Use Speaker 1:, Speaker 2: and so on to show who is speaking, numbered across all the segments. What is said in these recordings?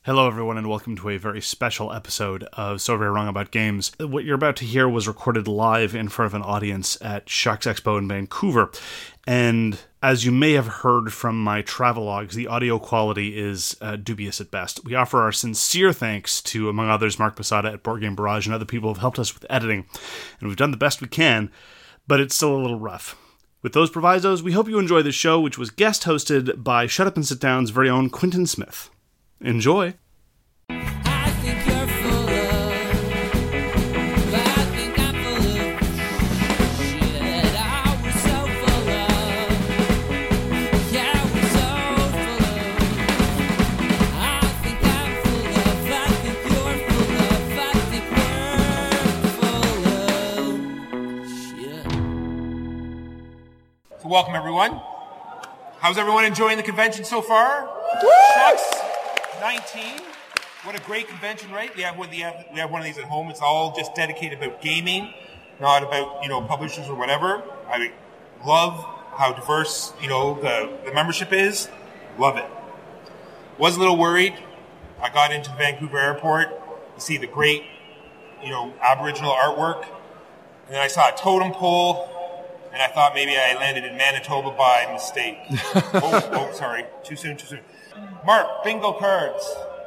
Speaker 1: Hello everyone and welcome to a very special episode of So Very Wrong About Games. What you're about to hear was recorded live in front of an audience at Sharks Expo in Vancouver. And as you may have heard from my travelogues, the audio quality is dubious at best. We offer our sincere thanks to, among others, Mark Posada at Board Game Barrage and other people who have helped us with editing. And we've done the best we can, but it's still a little rough. With those provisos, we hope you enjoy the show, which was guest hosted by Shut Up and Sit Down's very own Quentin Smith. Enjoy.
Speaker 2: Welcome, everyone. How's everyone enjoying the convention so far? Shucks 19. What a great convention, right? We have one of these at home. It's all just dedicated about gaming, not about, publishers or whatever. I love how diverse, the membership is. Love it. Was a little worried. I got into Vancouver Airport to see the great, Aboriginal artwork. And then I saw a totem pole. And I thought maybe I landed in Manitoba by mistake. Sorry. Too soon. Mark, bingo cards.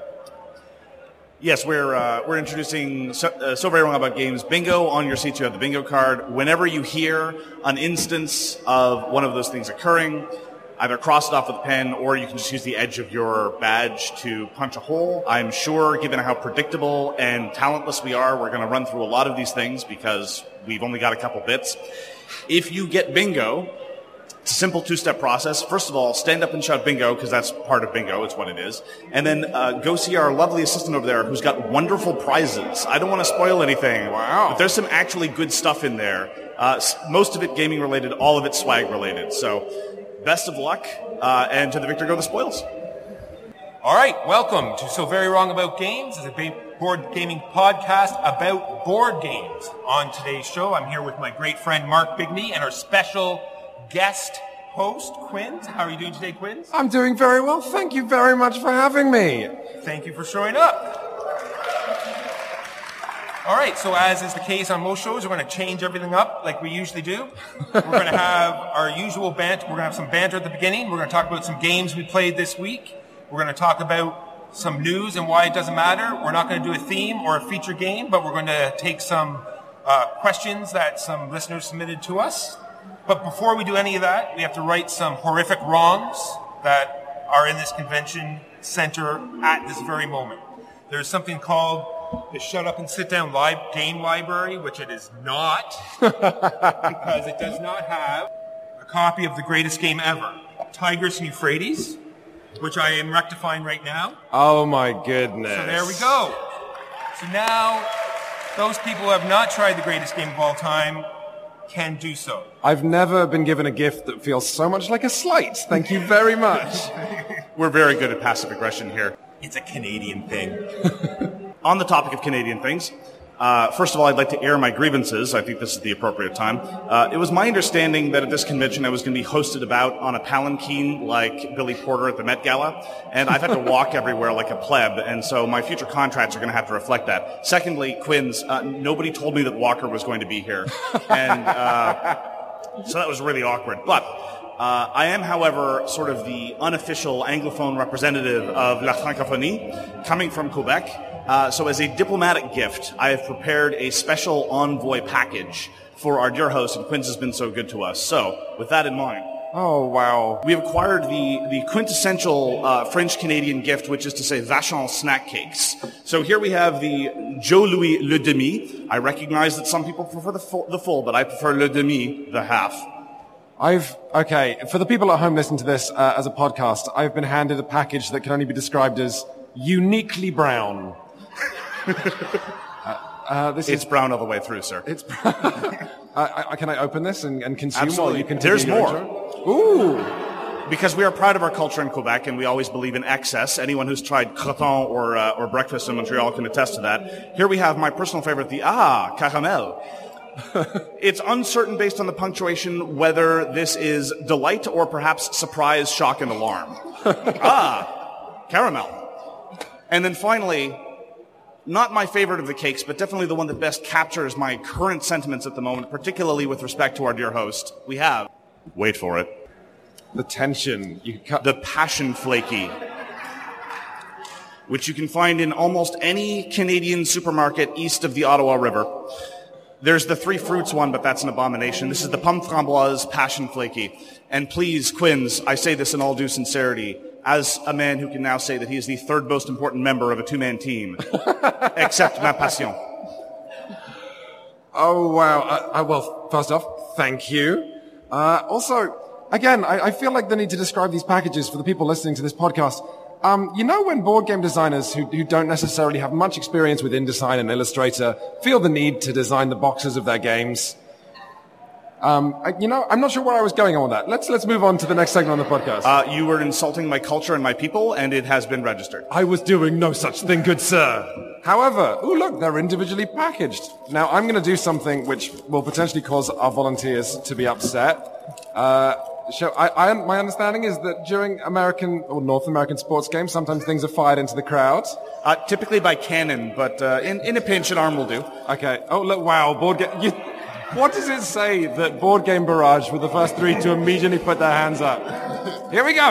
Speaker 3: Yes, we're introducing So Very Wrong About Games Bingo. On your seats you have the bingo card. Whenever you hear an instance of one of those things occurring, either cross it off with a pen or you can just use the edge of your badge to punch a hole. I'm sure, given how predictable and talentless we are, we're going to run through a lot of these things because we've only got a couple bits. If you get bingo, it's a simple two-step process. First of all, stand up and shout bingo, because that's part of bingo. It's what it is. And then go see our lovely assistant over there who's got wonderful prizes. I don't want to spoil anything.
Speaker 2: Wow.
Speaker 3: But there's some actually good stuff in there. Most of it gaming-related, all of it swag-related. So best of luck, and to the victor go the spoils.
Speaker 2: All right, welcome to So Very Wrong About Games. It's a board gaming podcast about board games. On today's show, I'm here with my great friend Mark Bigney and our special guest host, Quinns. How are you doing today, Quinns?
Speaker 4: I'm doing very well. Thank you very much for having me.
Speaker 2: Thank you for showing up. All right, so as is the case on most shows, we're going to change everything up like we usually do. We're going to have our usual banter. We're going to have some banter at the beginning. We're going to talk about some games we played this week. We're going to talk about some news and why it doesn't matter. We're not going to do a theme or a feature game, but we're going to take some questions that some listeners submitted to us. But before we do any of that, we have to right some horrific wrongs that are in this convention center at this very moment. There's something called the Shut Up and Sit Down game library, which it is not, because it does not have a copy of the greatest game ever, Tigris and Euphrates, which I am rectifying right now.
Speaker 4: Oh my goodness.
Speaker 2: So there we go. So now, those people who have not tried the greatest game of all time can do so.
Speaker 4: I've never been given a gift that feels so much like a slight. Thank you very much.
Speaker 3: We're very good at passive aggression here.
Speaker 2: It's a Canadian thing.
Speaker 3: On the topic of Canadian things, first of all, I'd like to air my grievances. I think this is the appropriate time. It was my understanding that at this convention I was going to be hosted about on a palanquin like Billy Porter at the Met Gala, and I've had to walk everywhere like a pleb, and so my future contracts are going to have to reflect that. Secondly, Quinns, nobody told me that Walker was going to be here, and so that was really awkward. But I am, however, sort of the unofficial Anglophone representative of La Francophonie, coming from Quebec. So as a diplomatic gift, I have prepared a special envoy package for our dear host, and Quinns has been so good to us. So, with that in mind,
Speaker 4: oh, wow.
Speaker 3: we have acquired the quintessential French-Canadian gift, which is to say Vachon snack cakes. So here we have the Joe Louis Le Demi. I recognize that some people prefer the full, but I prefer Le Demi, the half.
Speaker 4: Okay, for the people at home listening to this as a podcast, I've been handed a package that can only be described as uniquely brown.
Speaker 3: It's brown all the way through, sir.
Speaker 4: It's can I open this and consume
Speaker 3: Absolutely.
Speaker 4: while you continue?
Speaker 3: There's more.
Speaker 4: Ooh.
Speaker 3: Because we are proud of our culture in Quebec, and we always believe in excess. Anyone who's tried croton or breakfast in Montreal can attest to that. Here we have my personal favorite, the caramel. It's uncertain based on the punctuation whether this is delight or perhaps surprise, shock, and alarm. Caramel. And then finally, not my favorite of the cakes, but definitely the one that best captures my current sentiments at the moment, particularly with respect to our dear host, we have, wait for it,
Speaker 4: The tension.
Speaker 3: the Passion Flaky, which you can find in almost any Canadian supermarket east of the Ottawa River. There's the Three Fruits one, but that's an abomination. This is the Pomme Framboise Passion Flaky. And please, Quinns, I say this in all due sincerity, as a man who can now say that he is the third most important member of a two-man team, except Ma Passion.
Speaker 4: Oh, wow. Well, first off, thank you. Also, again, I feel like the need to describe these packages for the people listening to this podcast. You know when board game designers who don't necessarily have much experience with InDesign and Illustrator feel the need to design the boxes of their games? I'm not sure where I was going on with that. Let's move on to the next segment on the podcast.
Speaker 3: You were insulting my culture and my people, and it has been registered.
Speaker 4: I was doing no such thing, good sir. However, look, they're individually packaged. Now, I'm going to do something which will potentially cause our volunteers to be upset. My understanding is that during American or North American sports games, sometimes things are fired into the crowd.
Speaker 3: Typically by cannon, but in a pinch, an arm will do.
Speaker 4: Okay. Oh, look, wow, board game. What does it say that Board Game Barrage were the first three to immediately put their hands up? Here we go.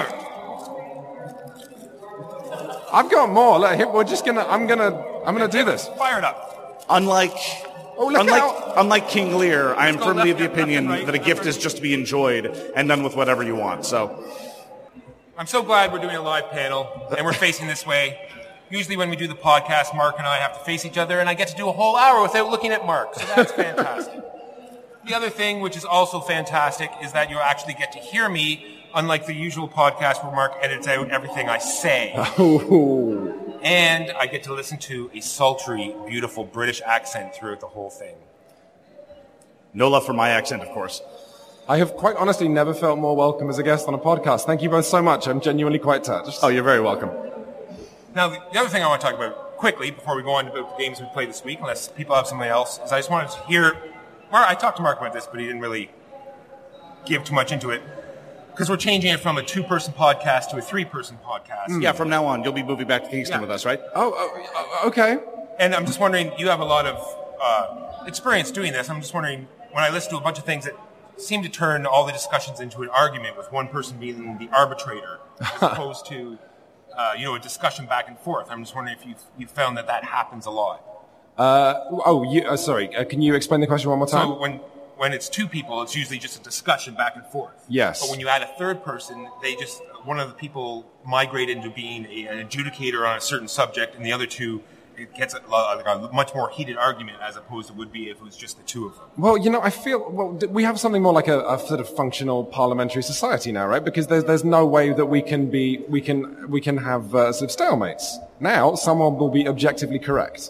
Speaker 4: I've got more. Look, I'm gonna do this.
Speaker 2: Fire it up.
Speaker 3: Unlike King Lear, I am
Speaker 2: go
Speaker 3: firmly of
Speaker 2: left,
Speaker 3: the
Speaker 2: left,
Speaker 3: opinion
Speaker 2: and right,
Speaker 3: that a gift is just to be enjoyed and done with whatever you want. So,
Speaker 2: I'm so glad we're doing a live panel and we're facing this way. Usually when we do the podcast, Mark and I have to face each other, and I get to do a whole hour without looking at Mark. So that's fantastic. The other thing, which is also fantastic, is that you actually get to hear me, unlike the usual podcast where Mark edits out everything I say.
Speaker 4: Oh.
Speaker 2: And I get to listen to a sultry, beautiful British accent throughout the whole thing.
Speaker 3: no love for my accent, of course.
Speaker 4: I have quite honestly never felt more welcome as a guest on a podcast. Thank you both so much. I'm genuinely quite touched.
Speaker 3: Oh, you're very welcome.
Speaker 2: Now, the other thing I want to talk about quickly before we go on to the games we played this week, unless people have something else, is I just wanted to hear... I talked to Mark about this, but he didn't really give too much into it. Because we're changing it from a two-person podcast to a three-person podcast.
Speaker 3: Yeah, from now on, you'll be moving back to Kingston with us, right?
Speaker 4: Okay.
Speaker 2: And I'm just wondering, you have a lot of experience doing this. I'm just wondering, when I listen to a bunch of things that seem to turn all the discussions into an argument with one person being the arbitrator as opposed to, a discussion back and forth. I'm just wondering if you've found that happens a lot.
Speaker 4: Sorry. Can you explain the question one more time?
Speaker 2: So when it's two people, it's usually just a discussion back and forth.
Speaker 4: Yes.
Speaker 2: But when you add a third person, one of the people migrate into being an adjudicator on a certain subject, and the other two, it gets a much more heated argument as opposed to would be if it was just the two of them.
Speaker 4: Well, I feel we have something more like a sort of functional parliamentary society now, right? Because there's no way that we can have sort of stalemates. Now, someone will be objectively correct.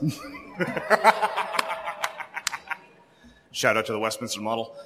Speaker 3: Shout out to the Westminster model.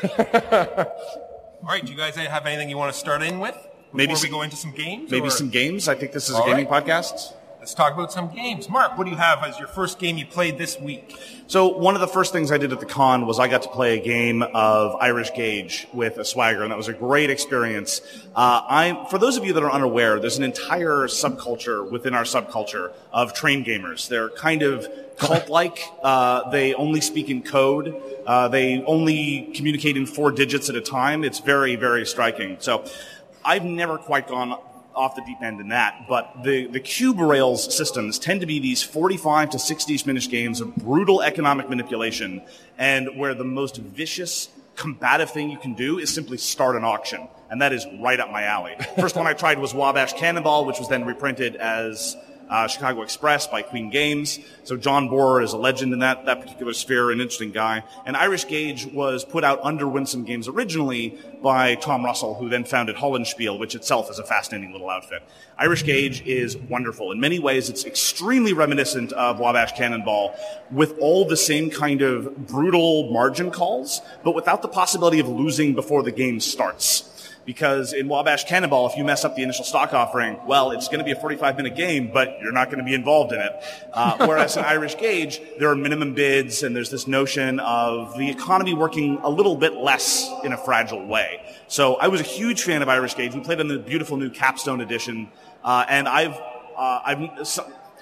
Speaker 2: All right, do you guys have anything you want to start in with before we go into some games?
Speaker 3: Maybe some games. I think this is a gaming podcast.
Speaker 2: Let's talk about some games. Mark, what do you have as your first game you played this week?
Speaker 3: So one of the first things I did at the con was I got to play a game of Irish Gauge with a swagger, and that was a great experience. For those of you that are unaware, there's an entire subculture within our subculture of train gamers. They're kind of cult-like. They only speak in code. They only communicate in 4 digits at a time. It's very, very striking. So I've never quite gone off the deep end in that, but the cube rails systems tend to be these 45 to 60-minute games of brutal economic manipulation, and where the most vicious, combative thing you can do is simply start an auction, and that is right up my alley. First one I tried was Wabash Cannonball, which was then reprinted as Chicago Express by Queen Games. So John Borer is a legend in that particular sphere, an interesting guy. And Irish Gauge was put out under Winsome Games originally by Tom Russell, who then founded Hollenspiel, which itself is a fascinating little outfit. Irish Gauge is wonderful. In many ways, it's extremely reminiscent of Wabash Cannonball, with all the same kind of brutal margin calls, but without the possibility of losing before the game starts. Because in Wabash Cannonball, if you mess up the initial stock offering, well, it's going to be a 45-minute game, but you're not going to be involved in it. Whereas in Irish Gauge, there are minimum bids, and there's this notion of the economy working a little bit less in a fragile way. So I was a huge fan of Irish Gauge. We played on the beautiful new Capstone edition, and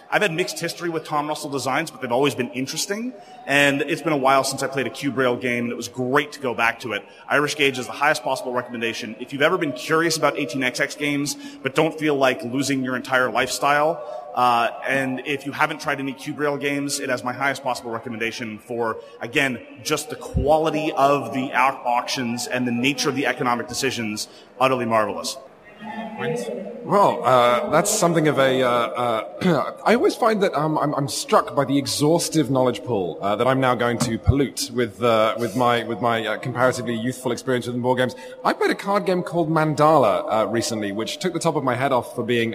Speaker 3: I've had mixed history with Tom Russell designs, but they've always been interesting. And it's been a while since I played a cube rail game, and it was great to go back to it. Irish Gauge is the highest possible recommendation. If you've ever been curious about 18xx games, but don't feel like losing your entire lifestyle, and if you haven't tried any cube rail games, it has my highest possible recommendation for, again, just the quality of the auctions and the nature of the economic decisions, utterly marvelous.
Speaker 4: Well, that's something of a. I always find that I'm struck by the exhaustive knowledge pool that I'm now going to pollute with my comparatively youthful experience with board games. I played a card game called Mandala recently, which took the top of my head off for being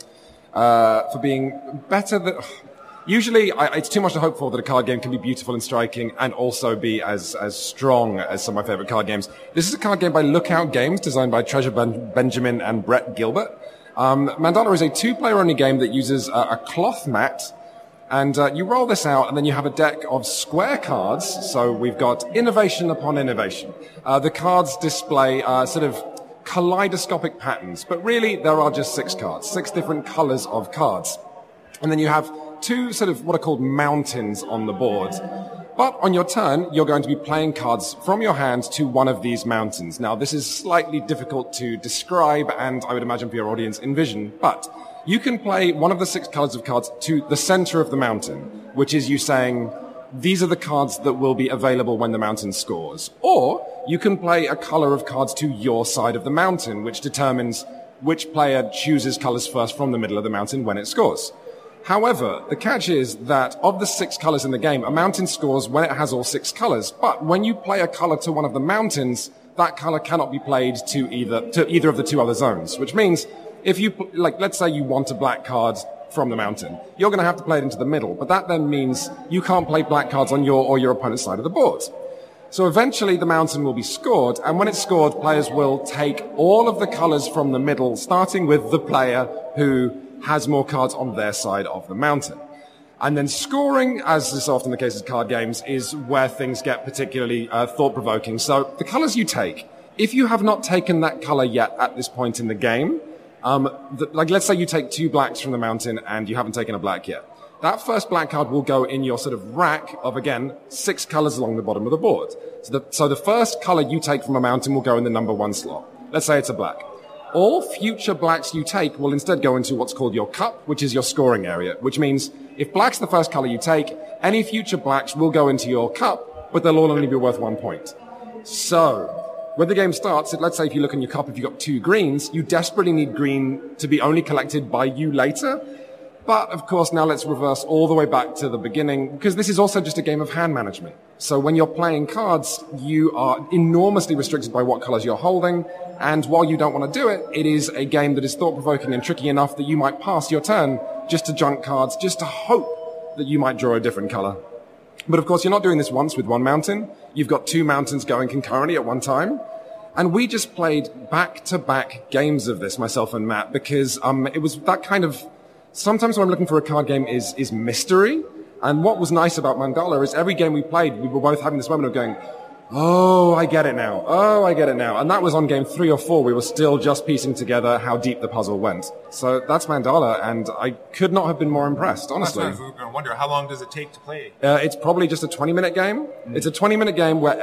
Speaker 4: better than. Usually, it's too much to hope for that a card game can be beautiful and striking and also be as strong as some of my favorite card games. This is a card game by Lookout Games, designed by Treasure Benjamin and Brett Gilbert. Mandala is a two-player only game that uses a cloth mat, and you roll this out, and then you have a deck of square cards. So we've got innovation upon innovation. The cards display sort of kaleidoscopic patterns, but really there are just 6 cards, 6 different colors of cards. And then you have 2 sort of what are called mountains on the board. But on your turn, you're going to be playing cards from your hand to one of these mountains. Now, this is slightly difficult to describe, and I would imagine for your audience envision, but you can play one of the 6 colors of cards to the center of the mountain, which is you saying, these are the cards that will be available when the mountain scores. Or you can play a color of cards to your side of the mountain, which determines which player chooses colors first from the middle of the mountain when it scores. However, the catch is that of the 6 colors in the game, a mountain scores when it has all 6 colors. But when you play a color to one of the mountains, that color cannot be played to either of the 2 other zones. Which means if you, let's say you want a black card from the mountain, you're going to have to play it into the middle. But that then means you can't play black cards on your or your opponent's side of the board. So eventually the mountain will be scored, and when it's scored, players will take all of the colors from the middle, starting with the player who has more cards on their side of the mountain. And then scoring, as is often the case with card games, is where things get particularly thought-provoking. So the colors you take, if you have not taken that color yet at this point in the game, let's say you take 2 blacks from the mountain and you haven't taken a black yet. That first black card will go in your sort of rack of, again, 6 colors along the bottom of the board. So the first color you take from a mountain will go in the number 1 slot. Let's say it's a black. All future blacks you take will instead go into what's called your cup, which is your scoring area, which means if black's the first color you take, any future blacks will go into your cup, but they'll all only be worth 1 point. So, when the game starts, let's say if you look in your cup, if you've got 2 greens, you desperately need green to be only collected by you later. But, of course, now let's reverse all the way back to the beginning, because this is also just a game of hand management. So when you're playing cards, you are enormously restricted by what colors you're holding, and while you don't want to do it, it is a game that is thought-provoking and tricky enough that you might pass your turn just to junk cards, just to hope that you might draw a different color. But, of course, you're not doing this once with 1 mountain. You've got 2 mountains going concurrently at one time. And we just played back-to-back games of this, myself and Matt, because it was that kind of... Sometimes when I'm looking for a card game is mystery. And what was nice about Mandala is every game we played, we were both having this moment of going, oh, I get it now. Oh, I get it now. And that was on game 3 or 4. We were still just piecing together how deep the puzzle went. So that's Mandala, and I could not have been more impressed, honestly.
Speaker 2: That's what I was going to wonder. How long does it take to play?
Speaker 4: It's probably just a 20-minute game. It's a 20-minute game where,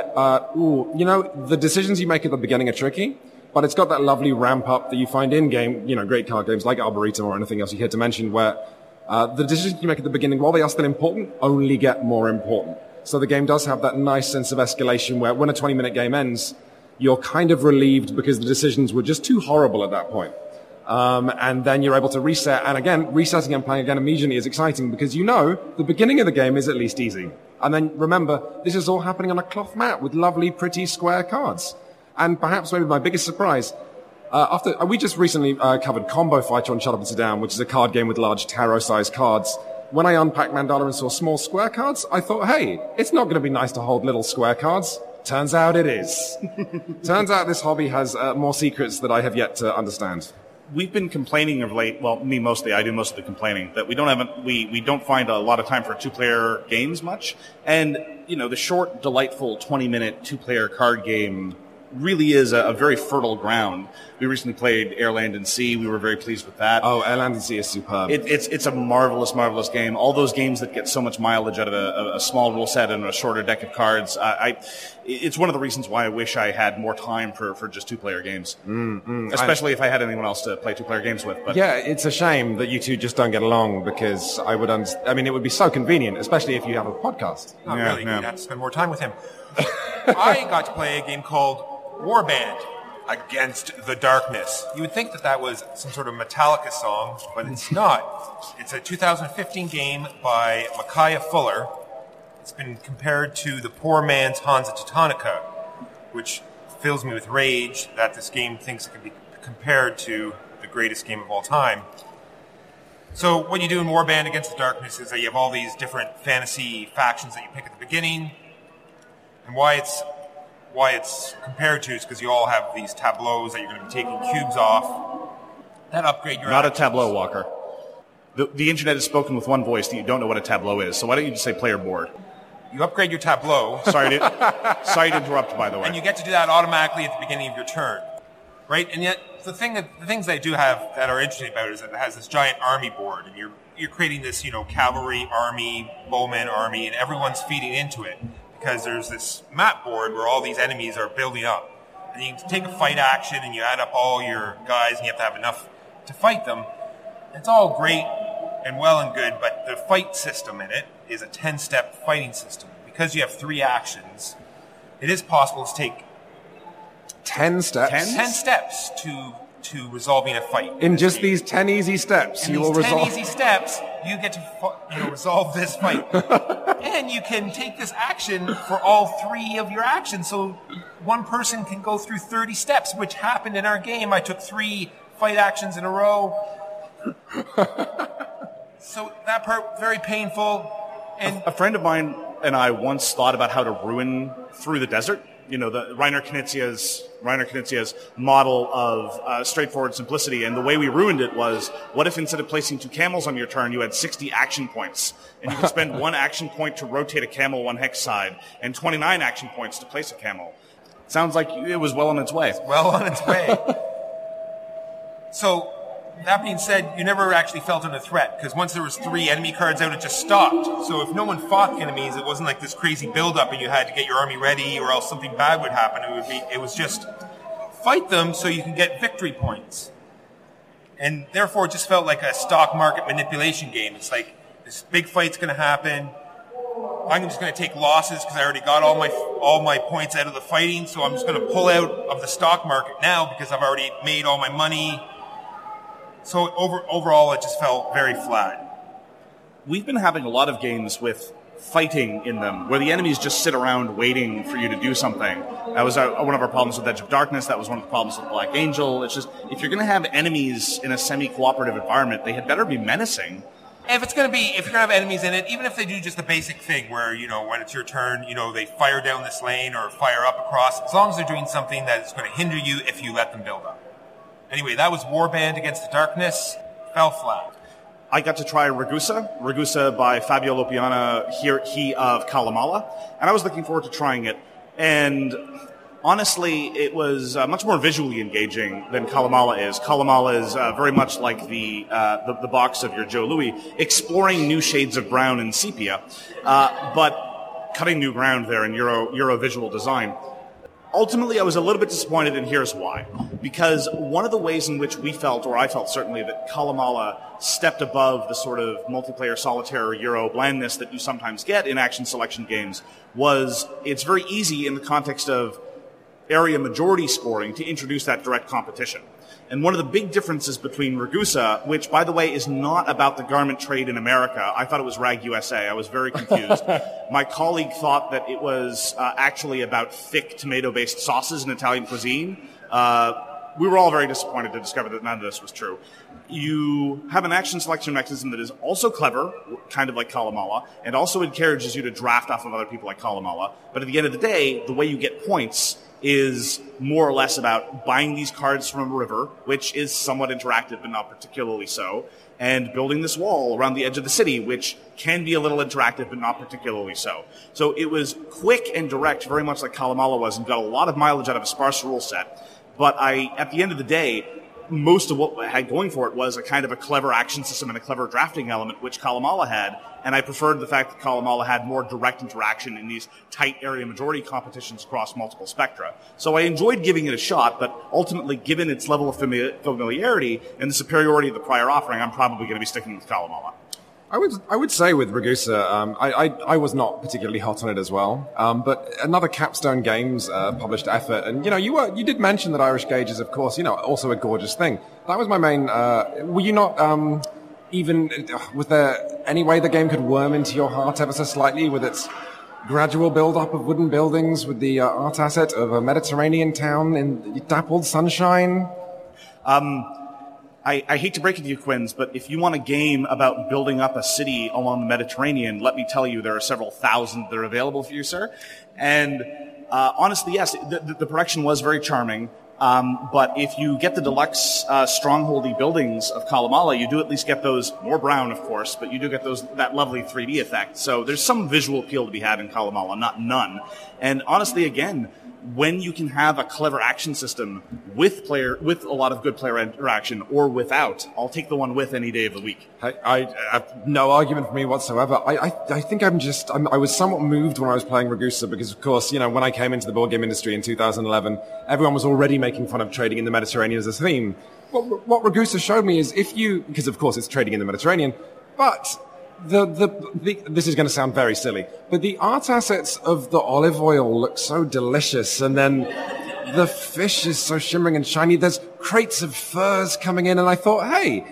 Speaker 4: the decisions you make at the beginning are tricky. But it's got that lovely ramp up that you find in game, great card games like Arboretum or anything else you care to mention, where the decisions you make at the beginning, while they are still important, only get more important. So the game does have that nice sense of escalation where when a 20-minute game ends, you're kind of relieved because the decisions were just too horrible at that point. And then you're able to reset. And again, resetting and playing again immediately is exciting because the beginning of the game is at least easy. And then remember, this is all happening on a cloth mat with lovely, pretty square cards. And perhaps maybe my biggest surprise, we just recently covered Combo Fighter on Shut Up and Sit Down, which is a card game with large tarot-sized cards. When I unpacked Mandala and saw small square cards, I thought, hey, it's not going to be nice to hold little square cards. Turns out it is. Turns out this hobby has more secrets that I have yet to understand.
Speaker 3: We've been complaining of late, well, me mostly, I do most of the complaining, that we don't find a lot of time for 2-player games much. And, the short, delightful 20-minute 2-player card game really is a very fertile ground. We recently played Air, Land, and Sea. We were very pleased with that.
Speaker 4: Oh, Air, Land, and Sea is superb.
Speaker 3: It's a marvelous, marvelous game. All those games that get so much mileage out of a small rule set and a shorter deck of cards, it's one of the reasons why I wish I had more time for just two-player games. Especially if I had anyone else to play two-player games with. But
Speaker 4: yeah, it's a shame that you two just don't get along, because it would be so convenient, especially if you have a podcast.
Speaker 2: Not really. You'd have to spend more time with him. I got to play a game called Warband Against the Darkness. You would think that was some sort of Metallica song, but it's not. It's a 2015 game by Micaiah Fuller. It's been compared to the poor man's Hansa Teutonica, which fills me with rage that this game thinks it can be compared to the greatest game of all time. So what you do in Warband Against the Darkness is that you have all these different fantasy factions that you pick at the beginning. And why it's compared to is because you all have these tableaus that you're going to be taking cubes off that upgrade your
Speaker 3: Not
Speaker 2: actions.
Speaker 3: a tableau, Walker. The internet has spoken with one voice that you don't know what a tableau is, so why don't you just say player board?
Speaker 2: You upgrade your tableau.
Speaker 3: Sorry to interrupt, by the way.
Speaker 2: And you get to do that automatically at the beginning of your turn. Right? And yet, the things they do have that are interesting about it is that it has this giant army board, and you're creating this, cavalry army, bowman army, and everyone's feeding into it. Because there's this map board where all these enemies are building up. And you can take a fight action and you add up all your guys and you have to have enough to fight them. It's all great and well and good, but the fight system in it is a 10-step fighting system. Because you have 3 actions, it is possible to take
Speaker 4: 10 steps?
Speaker 2: 10 steps to resolving a fight.
Speaker 4: In just these 10 easy steps,
Speaker 2: you will resolve. In these 10 easy steps, you get to resolve this fight. And you can take this action for all 3 of your actions. So one person can go through 30 steps, which happened in our game. I took 3 fight actions in a row. So that part, very painful. And
Speaker 3: a friend of mine and I once thought about how to ruin Through the Desert. The Reiner Knizia's model of straightforward simplicity, and the way we ruined it was, what if instead of placing 2 camels on your turn, you had 60 action points, and you could spend 1 action point to rotate a camel 1 hex side, and 29 action points to place a camel. Sounds like it was well on its way.
Speaker 2: Well on its way. So, that being said, you never actually felt under threat, because once there was 3 enemy cards out, it just stopped. So if no one fought the enemies, it wasn't like this crazy build-up and you had to get your army ready or else something bad would happen. It was just fight them so you can get victory points. And therefore, it just felt like a stock market manipulation game. It's like, this big fight's going to happen. I'm just going to take losses because I already got all my points out of the fighting, so I'm just going to pull out of the stock market now because I've already made all my money. So overall, it just felt very flat.
Speaker 3: We've been having a lot of games with fighting in them, where the enemies just sit around waiting for you to do something. That was one of our problems with Edge of Darkness. That was one of the problems with Black Angel. It's just, if you're going to have enemies in a semi-cooperative environment, they had better be menacing.
Speaker 2: If you're going to have enemies in it, even if they do just the basic thing where, when it's your turn, they fire down this lane or fire up across, as long as they're doing something that's going to hinder you if you let them build up. Anyway, that was Warband Against the Darkness. Fell flat.
Speaker 3: I got to try Ragusa by Fabio Lopiana, he of Kalamala, and I was looking forward to trying it. And honestly, it was much more visually engaging than Kalamala is. Kalamala is very much like the box of your Joe Louis, exploring new shades of brown and sepia, but cutting new ground there in Euro visual design. Ultimately, I was a little bit disappointed, and here's why. Because one of the ways in which we felt, or I felt certainly, that Kalamala stepped above the sort of multiplayer solitaire or Euro blandness that you sometimes get in action selection games was it's very easy in the context of area majority scoring to introduce that direct competition. And one of the big differences between Ragusa, which, by the way, is not about the garment trade in America. I thought it was Rag USA. I was very confused. My colleague thought that it was actually about thick tomato-based sauces in Italian cuisine. We were all very disappointed to discover that none of this was true. You have an action selection mechanism that is also clever, kind of like Kalamala, and also encourages you to draft off of other people like Kalamala. But at the end of the day, the way you get points is more or less about buying these cards from a river, which is somewhat interactive but not particularly so, and building this wall around the edge of the city, which can be a little interactive, but not particularly so. So it was quick and direct, very much like Kalamala was, and got a lot of mileage out of a sparse rule set. But at the end of the day, most of what I had going for it was a kind of a clever action system and a clever drafting element, which Kalamala had. And I preferred the fact that Kalamala had more direct interaction in these tight area majority competitions across multiple spectra. So I enjoyed giving it a shot, but ultimately, given its level of familiarity and the superiority of the prior offering, I'm probably going to be sticking with Kalamala.
Speaker 4: I would say with Ragusa, I was not particularly hot on it as well. But another Capstone Games published effort, and you did mention that Irish Gauge is, of course, also a gorgeous thing. That was my main. Were you not was there any way the game could worm into your heart ever so slightly with its gradual build-up of wooden buildings, with the art asset of a Mediterranean town in dappled sunshine?
Speaker 3: I hate to break it to you, Quinns, but if you want a game about building up a city along the Mediterranean, let me tell you there are several thousand that are available for you, sir. And honestly, yes, the production was very charming. But if you get the deluxe strongholdy buildings of Kalamala, you do at least get those, more brown, of course, but you do get that lovely 3D effect. So there's some visual appeal to be had in Kalamala, not none. And honestly, again, when you can have a clever action system with a lot of good player interaction or without, I'll take the one with any day of the week.
Speaker 4: I have no argument for me whatsoever. I think I was somewhat moved when I was playing Ragusa because, of course, when I came into the board game industry in 2011, everyone was already making fun of trading in the Mediterranean as a theme. What Ragusa showed me is because of course it's trading in the Mediterranean, but this is going to sound very silly, but the art assets of the olive oil look so delicious, and then the fish is so shimmering and shiny. There's crates of furs coming in, and I thought, hey,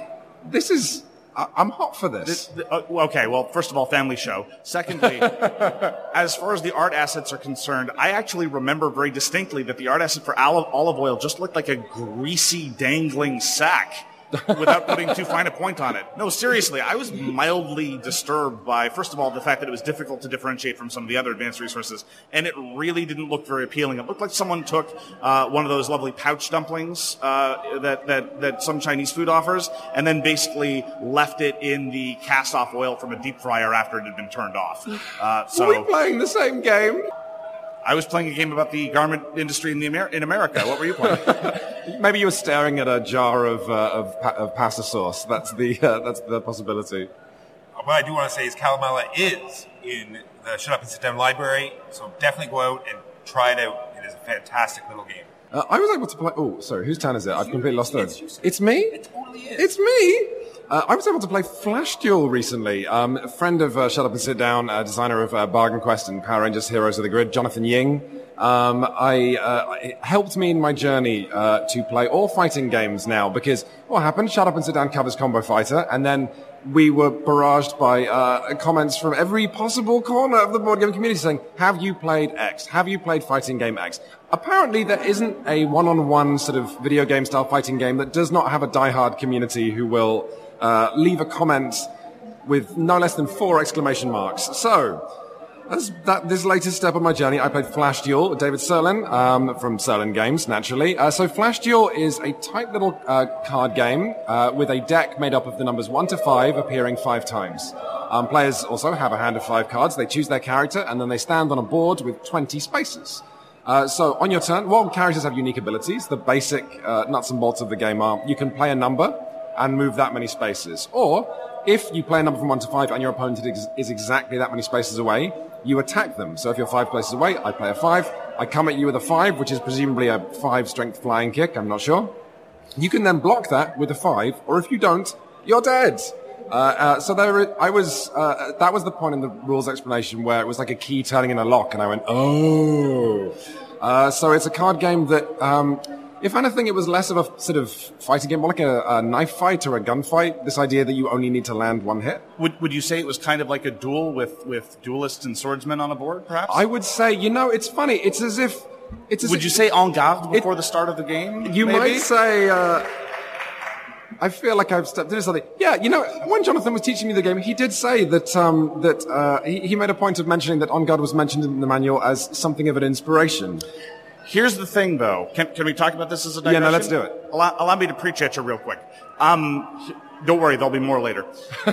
Speaker 4: I'm hot for this.
Speaker 3: Okay, well, first of all, family show. Secondly, as far as the art assets are concerned, I actually remember very distinctly that the art asset for olive oil just looked like a greasy, dangling sack. Without putting too fine a point on it. No, seriously, I was mildly disturbed by, first of all, the fact that it was difficult to differentiate from some of the other advanced resources, and it really didn't look very appealing. It looked like someone took one of those lovely pouch dumplings that some Chinese food offers, and then basically left it in the cast-off oil from a deep fryer after it had been turned off.
Speaker 4: Are we playing the same game?
Speaker 3: I was playing a game about the garment industry in America. What were you playing?
Speaker 4: Maybe you were staring at a jar of pasta sauce. That's the possibility.
Speaker 2: What I do want to say is Kalamala is in the Shut Up and Sit Down library, so definitely go out and try it out. It is a fantastic little game.
Speaker 4: I was able to play... Oh, sorry, whose turn is it? I've completely lost it. It's me?
Speaker 2: It totally is.
Speaker 4: It's me? I was able to play Flash Duel recently. A friend of Shut Up and Sit Down, designer of Bargain Quest and Power Rangers Heroes of the Grid, Jonathan Ying, it helped me in my journey to play all fighting games now, because what happened? Shut Up and Sit Down covers Combo Fighter, and then we were barraged by comments from every possible corner of the board game community saying, have you played X? Have you played fighting game X? Apparently there isn't a one-on-one sort of video game style fighting game that does not have a diehard community who will leave a comment with no less than 4 exclamation marks. So, this latest step on my journey, I played Flash Duel with David Serlin from Serlin Games, naturally. So Flash Duel is a tight little card game with a deck made up of the numbers 1 to 5 appearing 5 times. Players also have a hand of 5 cards. They choose their character, and then they stand on a board with 20 spaces. So on your turn, characters have unique abilities. The basic nuts and bolts of the game are you can play a number and move that many spaces. Or, if you play a number from 1 to 5 and your opponent is exactly that many spaces away, you attack them. So if you're 5 places away, I play a 5. I come at you with a 5, which is presumably a 5 strength flying kick, I'm not sure. You can then block that with a 5, or if you don't, you're dead. So that was the point in the rules explanation where it was like a key turning in a lock, and I went, oh. So it's a card game that, if anything, it was less of a sort of fighting game, more like a knife fight or a gunfight. This idea that you only need to land 1 hit.
Speaker 3: Would you say it was kind of like a duel with duelists and swordsmen on a board, perhaps?
Speaker 4: I would say, it's funny. It's as if...
Speaker 3: Would you say en garde before the start of the game?
Speaker 4: You might say... I feel like I've stepped into something. Yeah, when Jonathan was teaching me the game, he did say that he made a point of mentioning that En Garde was mentioned in the manual as something of an inspiration.
Speaker 3: Here's the thing, though. Can we talk about this as a digression?
Speaker 4: Yeah, no, let's do it.
Speaker 3: Allow me to preach at you real quick. Don't worry, there'll be more later.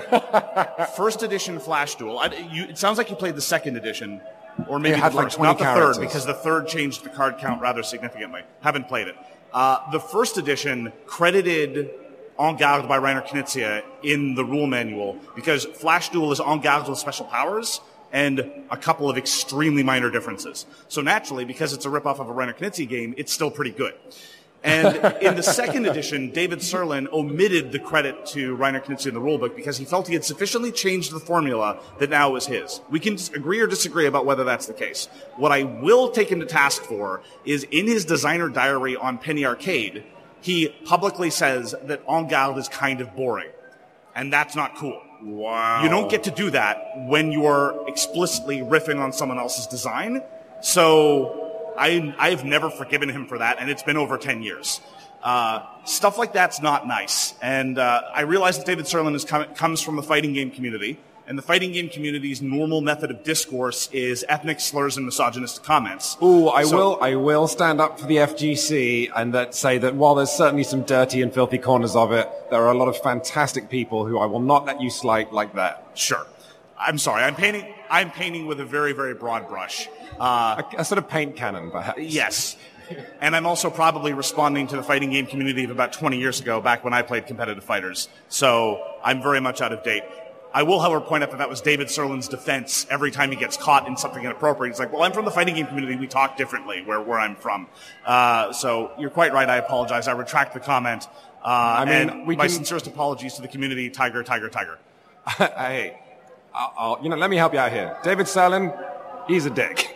Speaker 3: First edition Flash Duel. It sounds like you played the second edition, or maybe
Speaker 4: it had
Speaker 3: the first,
Speaker 4: like 20
Speaker 3: not the
Speaker 4: characters.
Speaker 3: third, because the third changed the card count rather significantly. Haven't played it. The first edition credited En Garde by Reiner Knizia in the rule manual because Flash Duel is En Garde with special powers and a couple of extremely minor differences. So naturally, because it's a ripoff of a Reiner Knizia game, it's still pretty good. And in the second edition, David Serlin omitted the credit to Reiner Knizia in the rulebook because he felt he had sufficiently changed the formula that now was his. We can agree or disagree about whether that's the case. What I will take him to task for is in his designer diary on Penny Arcade, he publicly says that En Garde is kind of boring. And that's not cool.
Speaker 4: Wow.
Speaker 3: You don't get to do that when you're explicitly riffing on someone else's design. So I've never forgiven him for that, and it's been over 10 years. Stuff like that's not nice. And I realize that David Serlin comes from the fighting game community, and the fighting game community's normal method of discourse is ethnic slurs and misogynistic comments.
Speaker 4: Ooh, I will stand up for the FGC and say that while there's certainly some dirty and filthy corners of it, there are a lot of fantastic people who I will not let you slight like that.
Speaker 3: Sure. I'm sorry. I'm painting with a very, very broad brush.
Speaker 4: A sort of paint cannon, perhaps.
Speaker 3: Yes. And I'm also probably responding to the fighting game community of about 20 years ago, back when I played competitive fighters. So I'm very much out of date. I will, however, point out that was David Serlin's defense every time he gets caught in something inappropriate. He's like, well, I'm from the fighting game community. We talk differently where I'm from. So you're quite right. I apologize. I retract the comment. My sincerest apologies to the community. Tiger.
Speaker 4: Hey, let me help you out here. David Serlin, he's a dick.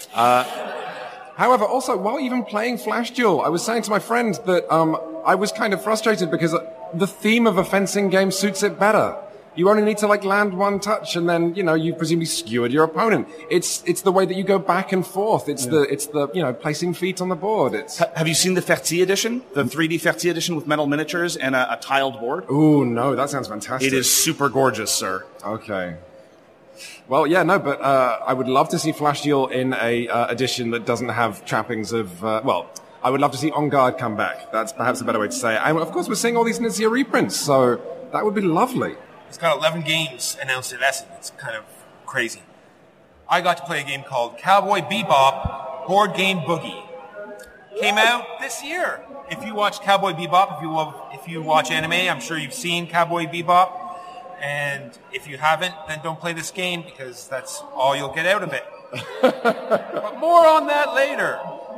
Speaker 4: However, also, while even playing Flash Duel, I was saying to my friend that I was kind of frustrated because the theme of a fencing game suits it better. You only need to land one touch, and then you presumably skewered your opponent. It's the way that you go back and forth. It's the placing feet on the board.
Speaker 3: Have you seen the Fertier edition, the 3D Fertier edition with metal miniatures and a tiled board?
Speaker 4: Ooh, no, that sounds fantastic.
Speaker 3: It is super gorgeous, sir.
Speaker 4: Okay. Well, yeah, no, but I would love to see Flash Duel in a edition that doesn't have trappings of, I would love to see En Garde come back. That's perhaps a better way to say it. And, of course, we're seeing all these Knizia reprints, so that would be lovely.
Speaker 2: It's got 11 games announced at Essen. It's kind of crazy. I got to play a game called Cowboy Bebop Board Game Boogie. Came out this year. If you watch Cowboy Bebop, if you watch anime, I'm sure you've seen Cowboy Bebop. And if you haven't, then don't play this game because that's all you'll get out of it. But more on that later.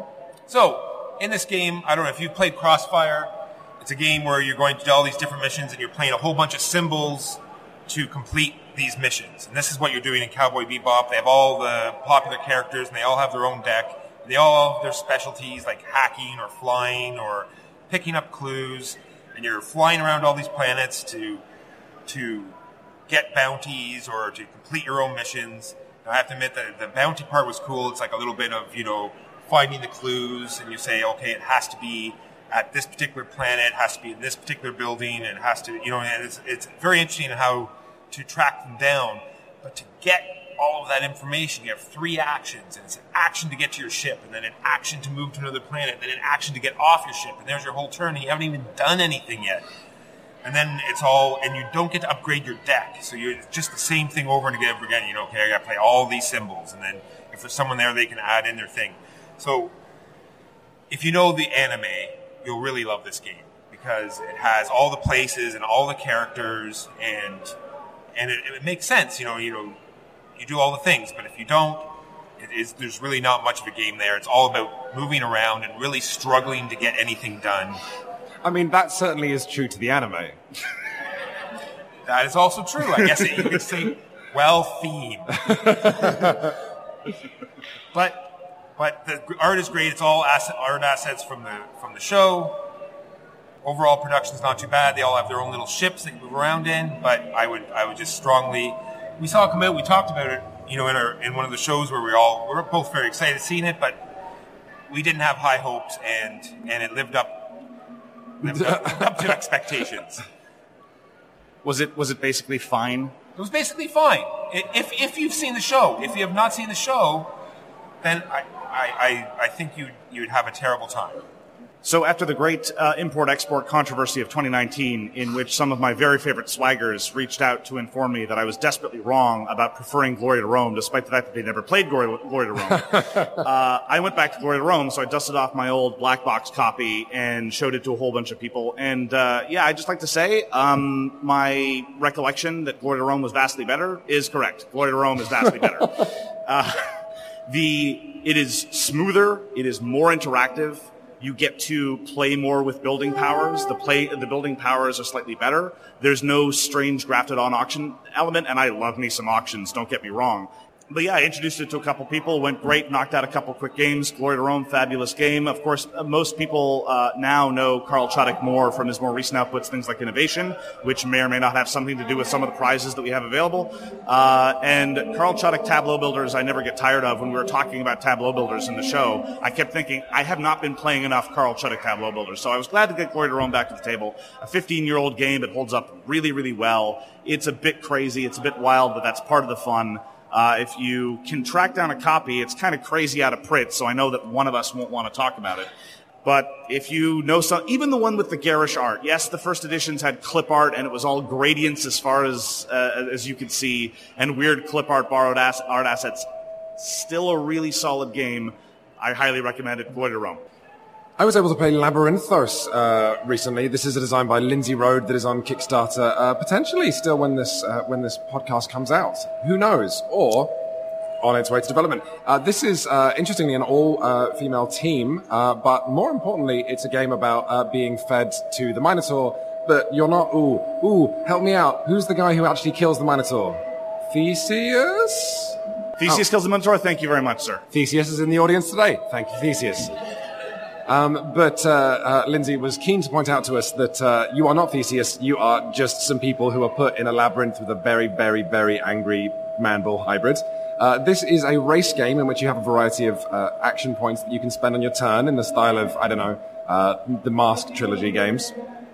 Speaker 2: So, in this game, I don't know if you've played Crossfire. It's a game where you're going to do all these different missions and you're playing a whole bunch of symbols to complete these missions. And this is what you're doing in Cowboy Bebop. They have all the popular characters and they all have their own deck. They all have their specialties like hacking or flying or picking up clues. And you're flying around all these planets to get bounties or to complete your own missions. Now, I have to admit that the bounty part was cool. It's like a little bit of, finding the clues and you say, okay, it has to be at this particular planet, it has to be in this particular building, and it has to, and it's very interesting how to track them down. But to get all of that information, you have 3 actions, and it's an action to get to your ship, and then an action to move to another planet, then an action to get off your ship, and there's your whole turn, and you haven't even done anything yet. And then and you don't get to upgrade your deck, so you're just the same thing over and again. Okay, I gotta play all these symbols, and then if there's someone there, they can add in their thing. So, if you know the anime, you'll really love this game because it has all the places and all the characters, and it makes sense. You do all the things, but if you don't, there's really not much of a game there. It's all about moving around and really struggling to get anything done.
Speaker 4: I mean, that certainly is true to the anime.
Speaker 2: That is also true. I guess you could say well-themed. But the art is great. It's all art assets from the show. Overall production's not too bad. They all have their own little ships that you move around in. But I would just strongly. We saw it come out. We talked about it, in one of the shows where we were both very excited seeing it. But we didn't have high hopes, and it lived up to expectations.
Speaker 3: Was it basically fine?
Speaker 2: It was basically fine. If you've seen the show, if you have not seen the show, then I think you'd have a terrible time.
Speaker 3: So after the great import-export controversy of 2019, in which some of my very favorite swaggers reached out to inform me that I was desperately wrong about preferring Glory to Rome, despite the fact that they never played Glory to Rome, I went back to Glory to Rome, so I dusted off my old black box copy and showed it to a whole bunch of people. And I'd just like to say my recollection that Glory to Rome was vastly better is correct. Glory to Rome is vastly better. It is smoother. It is more interactive. You get to play more with building powers. The building powers are slightly better. There's no strange grafted on auction element, and I love me some auctions, don't get me wrong. But yeah, I introduced it to a couple people, went great, knocked out a couple quick games. Glory to Rome, fabulous game. Of course, most people now know Carl Chudyk more from his more recent outputs, things like Innovation, which may or may not have something to do with some of the prizes that we have available. And Carl Chudyk Tableau Builders, I never get tired of. When we were talking about Tableau Builders in the show, I kept thinking, I have not been playing enough Carl Chudyk Tableau Builders. So I was glad to get Glory to Rome back to the table. A 15-year-old game that holds up really, really well. It's a bit crazy, it's a bit wild, but that's part of the fun. If you can track down a copy, it's kind of crazy out of print, so I know that one of us won't want to talk about it. But if you know even the one with the garish art, yes, the first editions had clip art, and it was all gradients as far as you could see, and weird clip art borrowed art assets. Still a really solid game. I highly recommend it. Glory to Rome.
Speaker 4: I was able to play Labyrinthos recently. This is a design by Lindsay Road that is on Kickstarter, potentially still when this podcast comes out. Who knows? Or on its way to development. This is, interestingly, an all-female team, but more importantly, it's a game about being fed to the Minotaur, but you're not, help me out. Who's the guy who actually kills the Minotaur? Theseus?
Speaker 3: Theseus kills the Minotaur? Thank you very much, sir.
Speaker 4: Theseus is in the audience today. Thank you, Theseus. But Lindsay was keen to point out to us that you are not Theseus, you are just some people who are put in a labyrinth with a very, very, very angry man-bull hybrid. This is a race game in which you have a variety of action points that you can spend on your turn in the style of, the Mask trilogy games.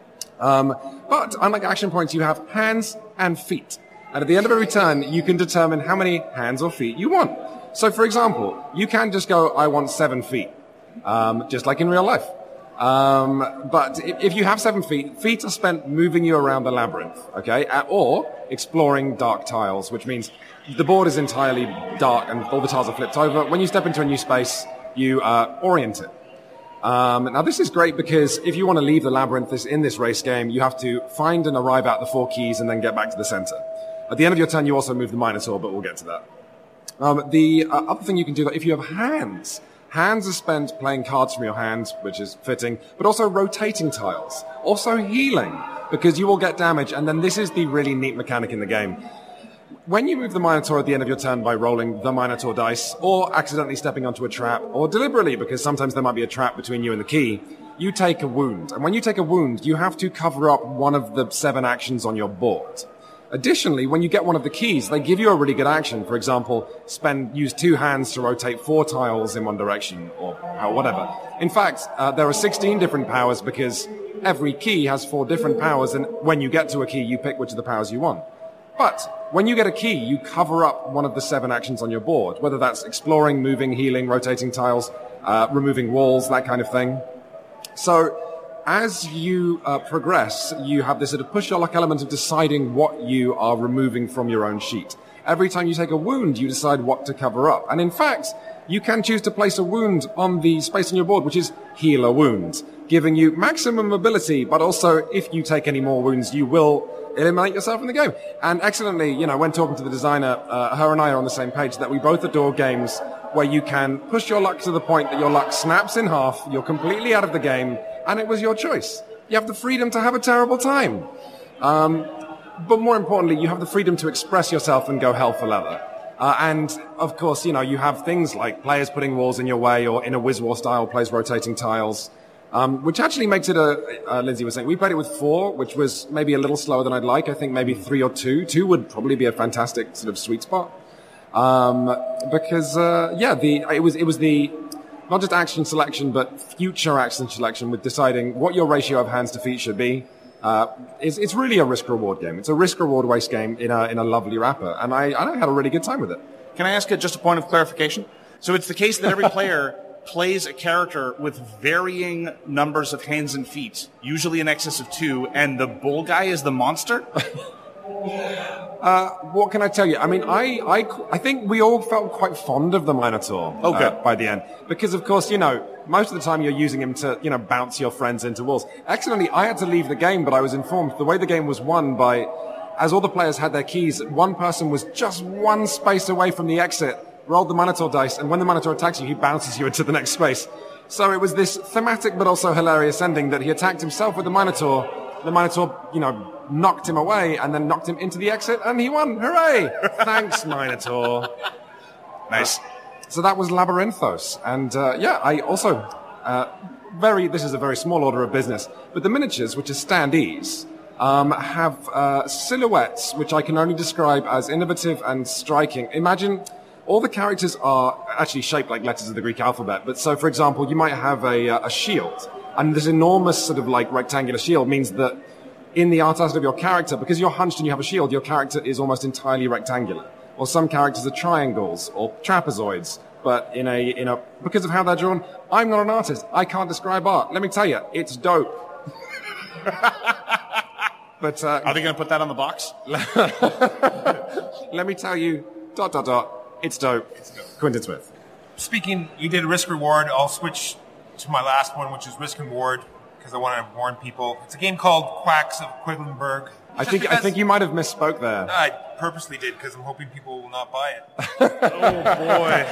Speaker 4: But unlike action points, you have hands and feet. And at the end of every turn, you can determine how many hands or feet you want. So, for example, you can just go, I want 7 feet. Just like in real life. But if you have 7 feet, feet are spent moving you around the labyrinth, okay? Or exploring dark tiles, which means the board is entirely dark and all the tiles are flipped over. When you step into a new space, you orient it. Now this is great because if you want to leave the labyrinth in this race game, you have to find and arrive at the 4 keys and then get back to the center. At the end of your turn, you also move the Minotaur, but we'll get to that. The other thing you can do, if you have hands are spent playing cards from your hand, which is fitting, but also rotating tiles. Also healing, because you will get damage, and then this is the really neat mechanic in the game. When you move the Minotaur at the end of your turn by rolling the Minotaur dice, or accidentally stepping onto a trap, or deliberately, because sometimes there might be a trap between you and the key, you take a wound. And when you take a wound, you have to cover up one of the 7 actions on your board. Additionally, when you get one of the keys, they give you a really good action. For example, use 2 hands to rotate 4 tiles in one direction, or whatever. In fact, there are 16 different powers because every key has 4 different powers, and when you get to a key, you pick which of the powers you want. But when you get a key, you cover up one of the 7 actions on your board, whether that's exploring, moving, healing, rotating tiles, removing walls, that kind of thing. So, as you progress, you have this sort of push your luck element of deciding what you are removing from your own sheet. Every time you take a wound, you decide what to cover up. And in fact, you can choose to place a wound on the space on your board, which is heal a wound, giving you maximum mobility, but also if you take any more wounds, you will eliminate yourself from the game. And excellently, when talking to the designer, her and I are on the same page that we both adore games where you can push your luck to the point that your luck snaps in half, you're completely out of the game, and it was your choice. You have the freedom to have a terrible time. But more importantly, you have the freedom to express yourself and go hell for leather. And, of course, you have things like players putting walls in your way, or in a Wiz War style, players rotating tiles, which actually makes it Lindsay was saying, we played it with 4, which was maybe a little slower than I'd like. I think maybe 3 or 2. 2 would probably be a fantastic sort of sweet spot. Because it was the not just action selection, but future action selection with deciding what your ratio of hands to feet should be. It's really a risk-reward game. It's a risk-reward waste game in a lovely wrapper, and I had a really good time with it.
Speaker 3: Can I ask just a point of clarification? So it's the case that every player plays a character with varying numbers of hands and feet, usually in excess of 2, and the bull guy is the monster?
Speaker 4: What can I tell you? I mean, I think we all felt quite fond of the Minotaur by the end. Because, of course, most of the time you're using him to, bounce your friends into walls. Accidentally, I had to leave the game, but I was informed the way the game was won by, as all the players had their keys, one person was just one space away from the exit, rolled the Minotaur dice, and when the Minotaur attacks you, he bounces you into the next space. So it was this thematic but also hilarious ending that he attacked himself with the Minotaur. The Minotaur, knocked him away and then knocked him into the exit, and he won. Hooray! Thanks, Minotaur.
Speaker 3: Nice.
Speaker 4: So that was Labyrinthos. And, I also, this is a very small order of business, but the miniatures, which are standees, have silhouettes, which I can only describe as innovative and striking. Imagine all the characters are actually shaped like letters of the Greek alphabet. But so, for example, you might have a shield, and this enormous sort of like rectangular shield means that in the art asset of your character, because you're hunched and you have a shield, your character is almost entirely rectangular. Or some characters are triangles or trapezoids, but in a because of how they're drawn. I'm not an artist. I can't describe art. Let me tell you, it's dope. But
Speaker 3: are they going to put that on the box?
Speaker 4: Let me tell you, ... It's dope. Quentin Smith.
Speaker 2: Speaking, you did Risk Reward. I'll switch to my last one, which is Risk Reward, because I want to warn people. It's a game called Quacks of Quedlinburg.
Speaker 4: I think you might have misspoke there.
Speaker 2: I purposely did, because I'm hoping people will not buy it.
Speaker 3: Oh, boy.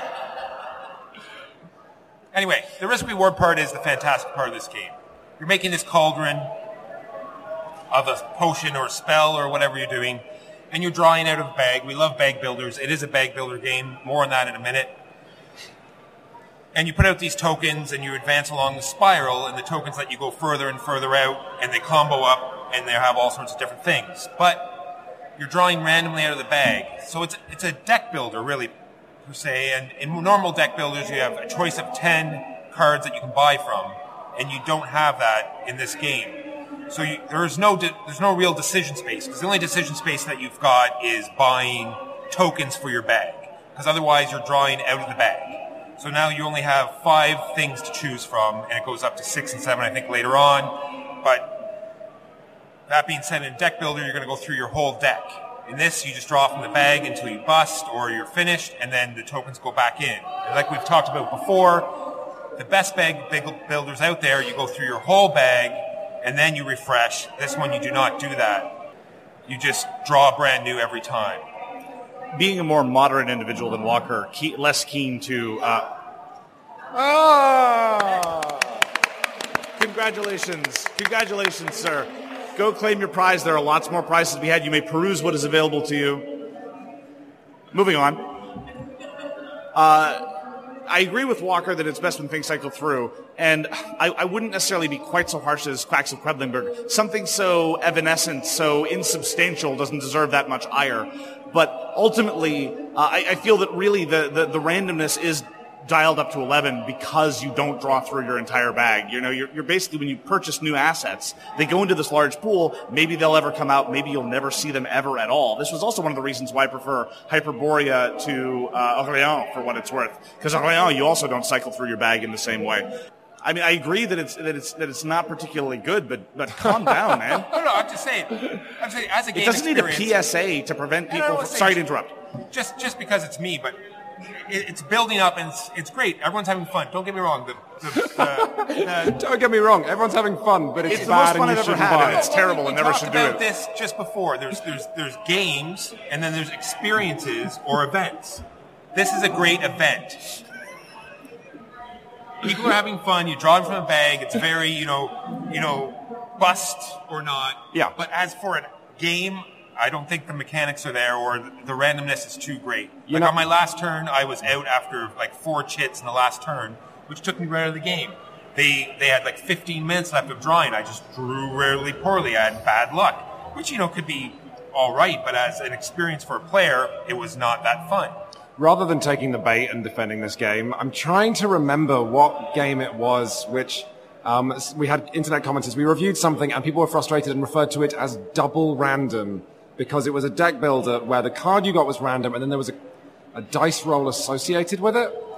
Speaker 2: Anyway, the Risk Reward part is the fantastic part of this game. You're making this cauldron of a potion or a spell or whatever you're doing, and you're drawing out of a bag. We love bag builders. It is a bag builder game. More on that in a minute. And you put out these tokens, and you advance along the spiral, and the tokens let you go further and further out, and they combo up, and they have all sorts of different things. But you're drawing randomly out of the bag. So it's a deck builder, really, per se. And in normal deck builders, you have a choice of 10 cards that you can buy from, and you don't have that in this game. So there's no real decision space, because the only decision space that you've got is buying tokens for your bag, because otherwise you're drawing out of the bag. So now you only have 5 things to choose from, and it goes up to 6 and 7, I think, later on. But that being said, in Deck Builder, you're going to go through your whole deck. In this, you just draw from the bag until you bust or you're finished, and then the tokens go back in. And like we've talked about before, the best bag builders out there, you go through your whole bag, and then you refresh. This one, you do not do that. You just draw brand new every time.
Speaker 3: Being a more moderate individual than Walker, less keen to... Congratulations. Congratulations, sir. Go claim your prize. There are lots more prizes to be had. You may peruse what is available to you. Moving on. I agree with Walker that it's best when things cycle through, and I wouldn't necessarily be quite so harsh as Quacks of Quedlinburg. Something so evanescent, so insubstantial doesn't deserve that much ire. But ultimately, I feel that really the randomness is dialed up to 11 because you don't draw through your entire bag. You're basically, when you purchase new assets, they go into this large pool. Maybe they'll ever come out. Maybe you'll never see them ever at all. This was also one of the reasons why I prefer Hyperborea to Orléans, for what it's worth. Because Orléans, you also don't cycle through your bag in the same way. I mean, I agree that it's not particularly good, but calm down, man.
Speaker 2: No, I'm just saying as a game
Speaker 3: it doesn't need a PSA to prevent people from... Sorry to interrupt.
Speaker 2: Just because it's me, but it's building up, and it's great. Everyone's having fun. Don't get me wrong.
Speaker 4: Don't get me wrong. Everyone's having fun, but it's
Speaker 3: the
Speaker 4: bad
Speaker 3: most fun
Speaker 4: and you
Speaker 3: I've ever
Speaker 4: shouldn't
Speaker 3: had,
Speaker 4: buy
Speaker 3: and
Speaker 4: it.
Speaker 3: it's terrible and never should do it.
Speaker 2: We talked about this just before. There's games, and then there's experiences or events. This is a great event. People are having fun. You draw it from a bag. It's very, bust or not.
Speaker 4: Yeah.
Speaker 2: But as for a game, I don't think the mechanics are there, or the randomness is too great. On my last turn, I was out after like 4 chits in the last turn, which took me right out of the game. They had like 15 minutes left of drawing. I just drew really poorly. I had bad luck, which, could be all right, but as an experience for a player, it was not that fun.
Speaker 4: Rather than taking the bait and defending this game, I'm trying to remember what game it was, which we had internet commenters. We reviewed something and people were frustrated and referred to it as double random because it was a deck builder where the card you got was random and then there was a dice roll associated with it.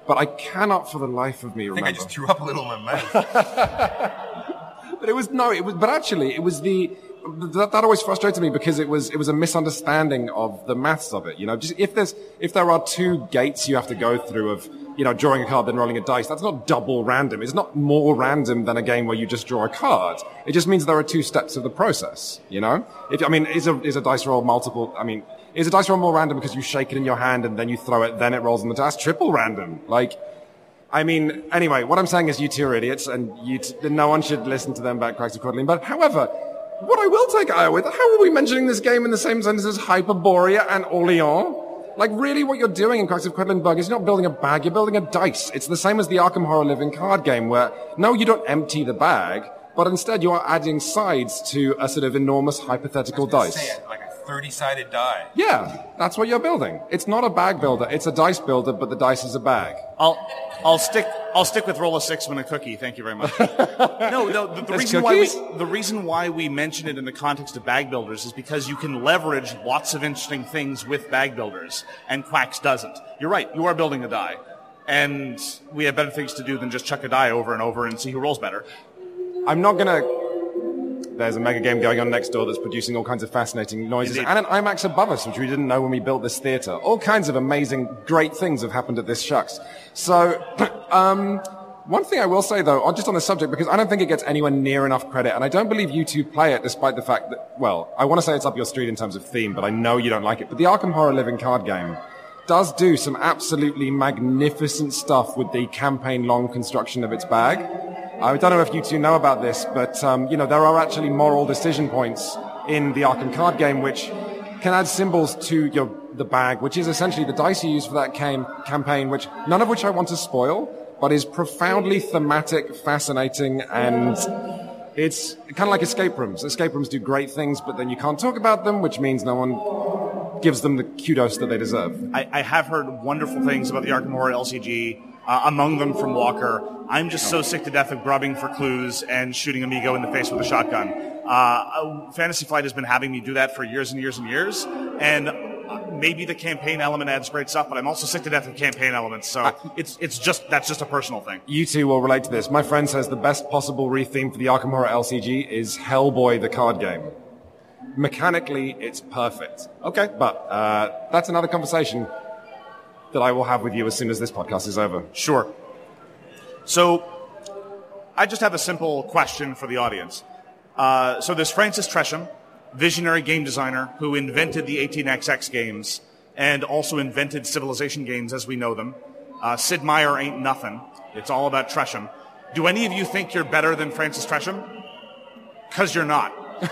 Speaker 4: but I cannot for the life of me remember.
Speaker 2: I think I just threw up a little in my mouth.
Speaker 4: But actually, it was that always frustrated me because it was a misunderstanding of the maths of it. You know, just if there are two gates you have to go through of, you know, drawing a card then rolling a dice, that's not double random. It's not more random than a game where you just draw a card. It just means there are two steps of the process, you know? Is a dice roll multiple, is a dice roll more random because you shake it in your hand and then you throw it, then it rolls on the dice? Triple random. Anyway, what I'm saying is you two are idiots and no one should listen to them about Cracks of Quedlinburg. But however, what I will take ire with, how are we mentioning this game in the same sentence as Hyperborea and Orleans? Like, really what you're doing in Cracks of Quedlinburg is you're not building a bag, you're building a dice. It's the same as the Arkham Horror Living card game where, no, you don't empty the bag, but instead you are adding sides to a sort of enormous hypothetical dice.
Speaker 2: Like a 30-sided die.
Speaker 4: Yeah, that's what you're building. It's not a bag builder, it's a dice builder, but the dice is a bag.
Speaker 3: I'll stick with roll a 6 and a cookie. Thank you very much. The reason why we mention it in the context of bag builders is because you can leverage lots of interesting things with bag builders, and Quacks doesn't. You're right. You are building a die, and we have better things to do than just chuck a die over and over and see who rolls better.
Speaker 4: There's a mega game going on next door that's producing all kinds of fascinating noises.
Speaker 3: Indeed.
Speaker 4: And an IMAX above us, which we didn't know when we built this theater. All kinds of amazing, great things have happened at this Shucks. So, one thing I will say, though, just on this subject, because I don't think it gets anywhere near enough credit, and I don't believe you two play it, despite the fact that, well, I want to say it's up your street in terms of theme, but I know you don't like it. But the Arkham Horror Living card game does do some absolutely magnificent stuff with the campaign-long construction of its bag. I don't know if you two know about this, but, there are actually moral decision points in the Arkham card game which can add symbols to the bag, which is essentially the dice you use for that campaign, none of which I want to spoil, but is profoundly thematic, fascinating, and it's kind of like escape rooms. Escape rooms do great things, but then you can't talk about them, which means no one gives them the kudos that they deserve.
Speaker 3: I have heard wonderful things about the Arkham Horror LCG, among them from Walker. I'm just so sick to death of grubbing for clues and shooting Amigo in the face with a shotgun. Fantasy Flight has been having me do that for years and years and years, and maybe the campaign element adds great stuff, but I'm also sick to death of campaign elements, so that's just a personal thing.
Speaker 4: You two will relate to this. My friend says the best possible re-theme for the Arkham Horror LCG is Hellboy the card game. Mechanically, it's perfect.
Speaker 3: Okay.
Speaker 4: But that's another conversation that I will have with you as soon as this podcast is over.
Speaker 3: Sure. So, I just have a simple question for the audience. So there's Francis Tresham, visionary game designer who invented the 18XX games and also invented Civilization games as we know them. Sid Meier ain't nothing. It's all about Tresham. Do any of you think you're better than Francis Tresham? Because you're not.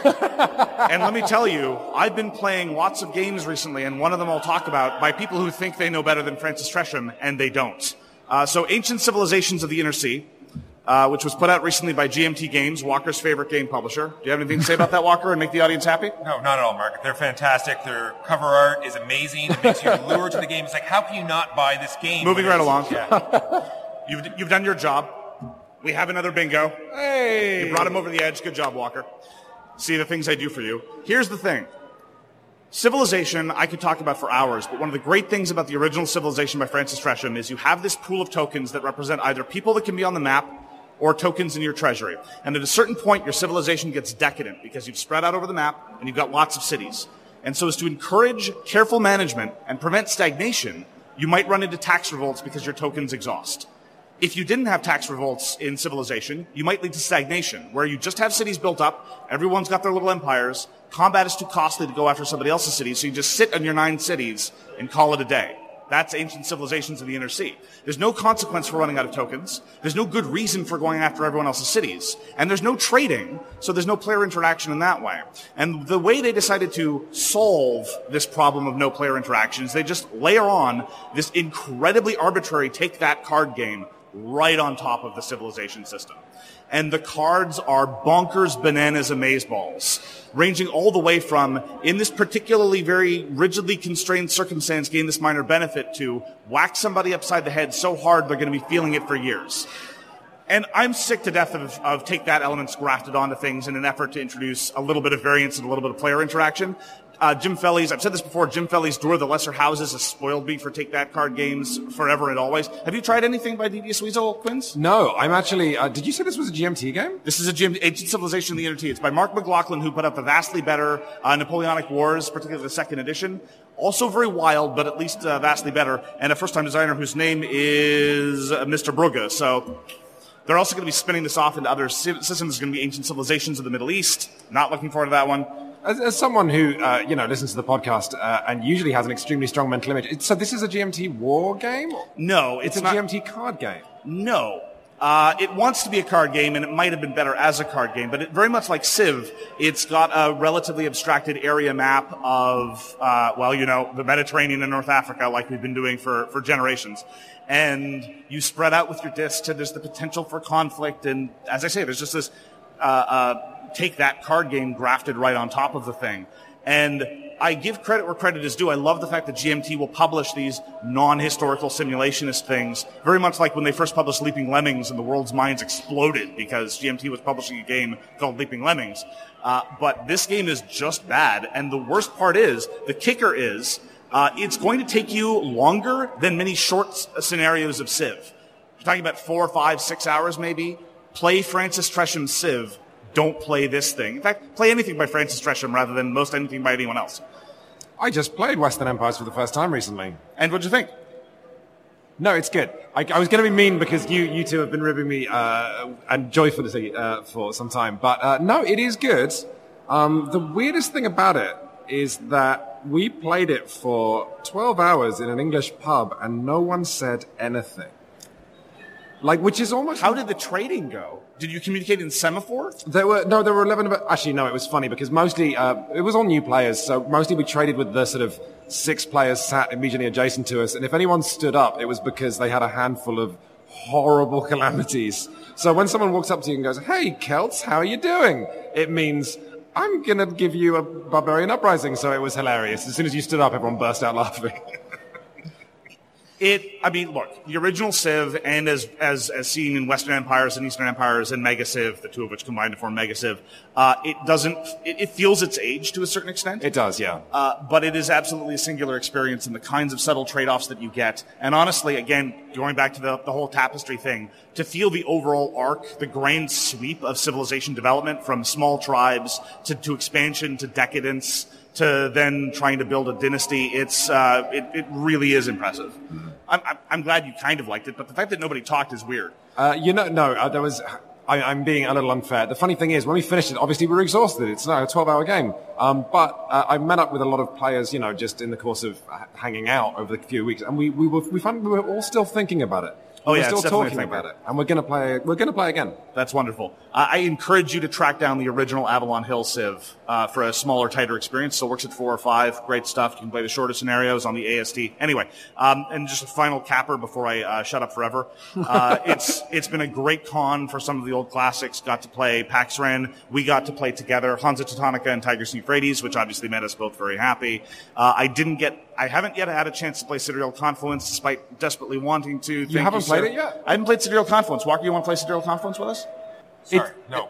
Speaker 3: And let me tell you, I've been playing lots of games recently, and one of them I'll talk about by people who think they know better than Francis Tresham, and they don't. So Ancient Civilizations of the Inner Sea, which was put out recently by GMT Games, Walker's favorite game publisher. Do you have anything to say about that, Walker, and make the audience happy?
Speaker 2: No, not at all, Mark. They're fantastic. Their cover art is amazing. It makes you lured to the game. It's like, how can you not buy this game?
Speaker 3: Moving right along.
Speaker 2: Yeah.
Speaker 3: You've done your job. We have another bingo.
Speaker 4: Hey!
Speaker 3: You brought him over the edge. Good job, Walker. See the things I do for you. Here's the thing. Civilization, I could talk about for hours, but one of the great things about the original Civilization by Francis Tresham is you have this pool of tokens that represent either people that can be on the map or tokens in your treasury. And at a certain point, your civilization gets decadent because you've spread out over the map and you've got lots of cities. And so as to encourage careful management and prevent stagnation, you might run into tax revolts because your tokens exhaust. If you didn't have tax revolts in Civilization, you might lead to stagnation, where you just have cities built up, everyone's got their little empires, combat is too costly to go after somebody else's cities, so you just sit on your 9 cities and call it a day. That's Ancient Civilizations of the Inner Sea. There's no consequence for running out of tokens. There's no good reason for going after everyone else's cities. And there's no trading, so there's no player interaction in that way. And the way they decided to solve this problem of no player interaction is they just layer on this incredibly arbitrary take-that-card game right on top of the Civilization system. And the cards are bonkers, bananas, amazeballs, ranging all the way from, in this particularly very rigidly constrained circumstance, gain this minor benefit, to whack somebody upside the head so hard they're going to be feeling it for years. And I'm sick to death of take that elements grafted onto things in an effort to introduce a little bit of variance and a little bit of player interaction. Jim Felly's, I've said this before, Jim Felly's Door of the Lesser Houses has spoiled me for take-that card games forever and always. Have you tried anything by Devious Weasel, Quinns?
Speaker 4: No, I'm actually, did you say this was a GMT game?
Speaker 3: This is Ancient Civilization of the Inner T. It's by Mark McLaughlin, who put out the vastly better Napoleonic Wars, particularly the second edition. Also very wild, but at least vastly better. And a first-time designer whose name is Mr. Brugge. So they're also going to be spinning this off into other systems. It's going to be Ancient Civilizations of the Middle East. Not looking forward to that one.
Speaker 4: As someone who, listens to the podcast and usually has an extremely strong mental image, so this is a GMT war game?
Speaker 3: No,
Speaker 4: it's a
Speaker 3: not.
Speaker 4: GMT card game.
Speaker 3: No. It wants to be a card game, and it might have been better as a card game, but very much like Civ, it's got a relatively abstracted area map of, the Mediterranean and North Africa, like we've been doing for generations. And you spread out with your discs, and there's the potential for conflict, and as I say, there's just this take that card game grafted right on top of the thing. And I give credit where credit is due. I love the fact that GMT will publish these non-historical simulationist things, very much like when they first published Leaping Lemmings and the world's minds exploded because GMT was publishing a game called Leaping Lemmings. But this game is just bad. And the worst part is, the kicker is, it's going to take you longer than many short scenarios of Civ. You're talking about 4, 5, 6 hours maybe. Play Francis Tresham's Civ. Don't play this thing. In fact, play anything by Francis Tresham rather than most anything by anyone else.
Speaker 4: I just played Western Empires for the first time recently.
Speaker 3: And what'd you think?
Speaker 4: No, it's good. I was going to be mean because you two have been ribbing me and joyfully for some time. But no, it is good. The weirdest thing about it is that we played it for 12 hours in an English pub and no one said anything. Which is almost...
Speaker 3: How did the trading go? Did you communicate in semaphore?
Speaker 4: There were 11 of it. Actually, no, it was funny because mostly, it was all new players. So mostly we traded with the sort of 6 players sat immediately adjacent to us. And if anyone stood up, it was because they had a handful of horrible calamities. So when someone walks up to you and goes, "Hey, Celts, how are you doing?" It means, "I'm going to give you a barbarian uprising." So it was hilarious. As soon as you stood up, everyone burst out laughing.
Speaker 3: Look, the original Civ, and as seen in Western Empires and Eastern Empires and Mega Civ, the two of which combined to form Mega Civ, it feels its age to a certain extent.
Speaker 4: It does, yeah.
Speaker 3: But it is absolutely a singular experience in the kinds of subtle trade-offs that you get. And honestly, again, going back to the whole tapestry thing, to feel the overall arc, the grand sweep of civilization development from small tribes to expansion to decadence, to then trying to build a dynasty, it really is impressive. I'm glad you kind of liked it, but the fact that nobody talked is weird.
Speaker 4: There was... I'm being a little unfair. The funny thing is, when we finished it, obviously we were exhausted. It's now a 12-hour game. But I met up with a lot of players, just in the course of hanging out over the few weeks, and we found we were all still thinking about it. We're still talking about it, and we're going to play again.
Speaker 3: That's wonderful. I encourage you to track down the original Avalon Hill Civ for a smaller, tighter experience. Still works at 4 or 5. Great stuff. You can play the shorter scenarios on the AST. Anyway, and just a final capper before I shut up forever. It's been a great con for some of the old classics. Got to play Pax Ren. We got to play together Hansa Teutonica and Tigris and Euphrates, which obviously made us both very happy. I haven't yet had a chance to play Sidereal Confluence, despite desperately wanting to.
Speaker 4: You haven't played it yet?
Speaker 3: I haven't played Sidereal Confluence. Walker, you want to play Sidereal Confluence with us?
Speaker 2: Sorry, no.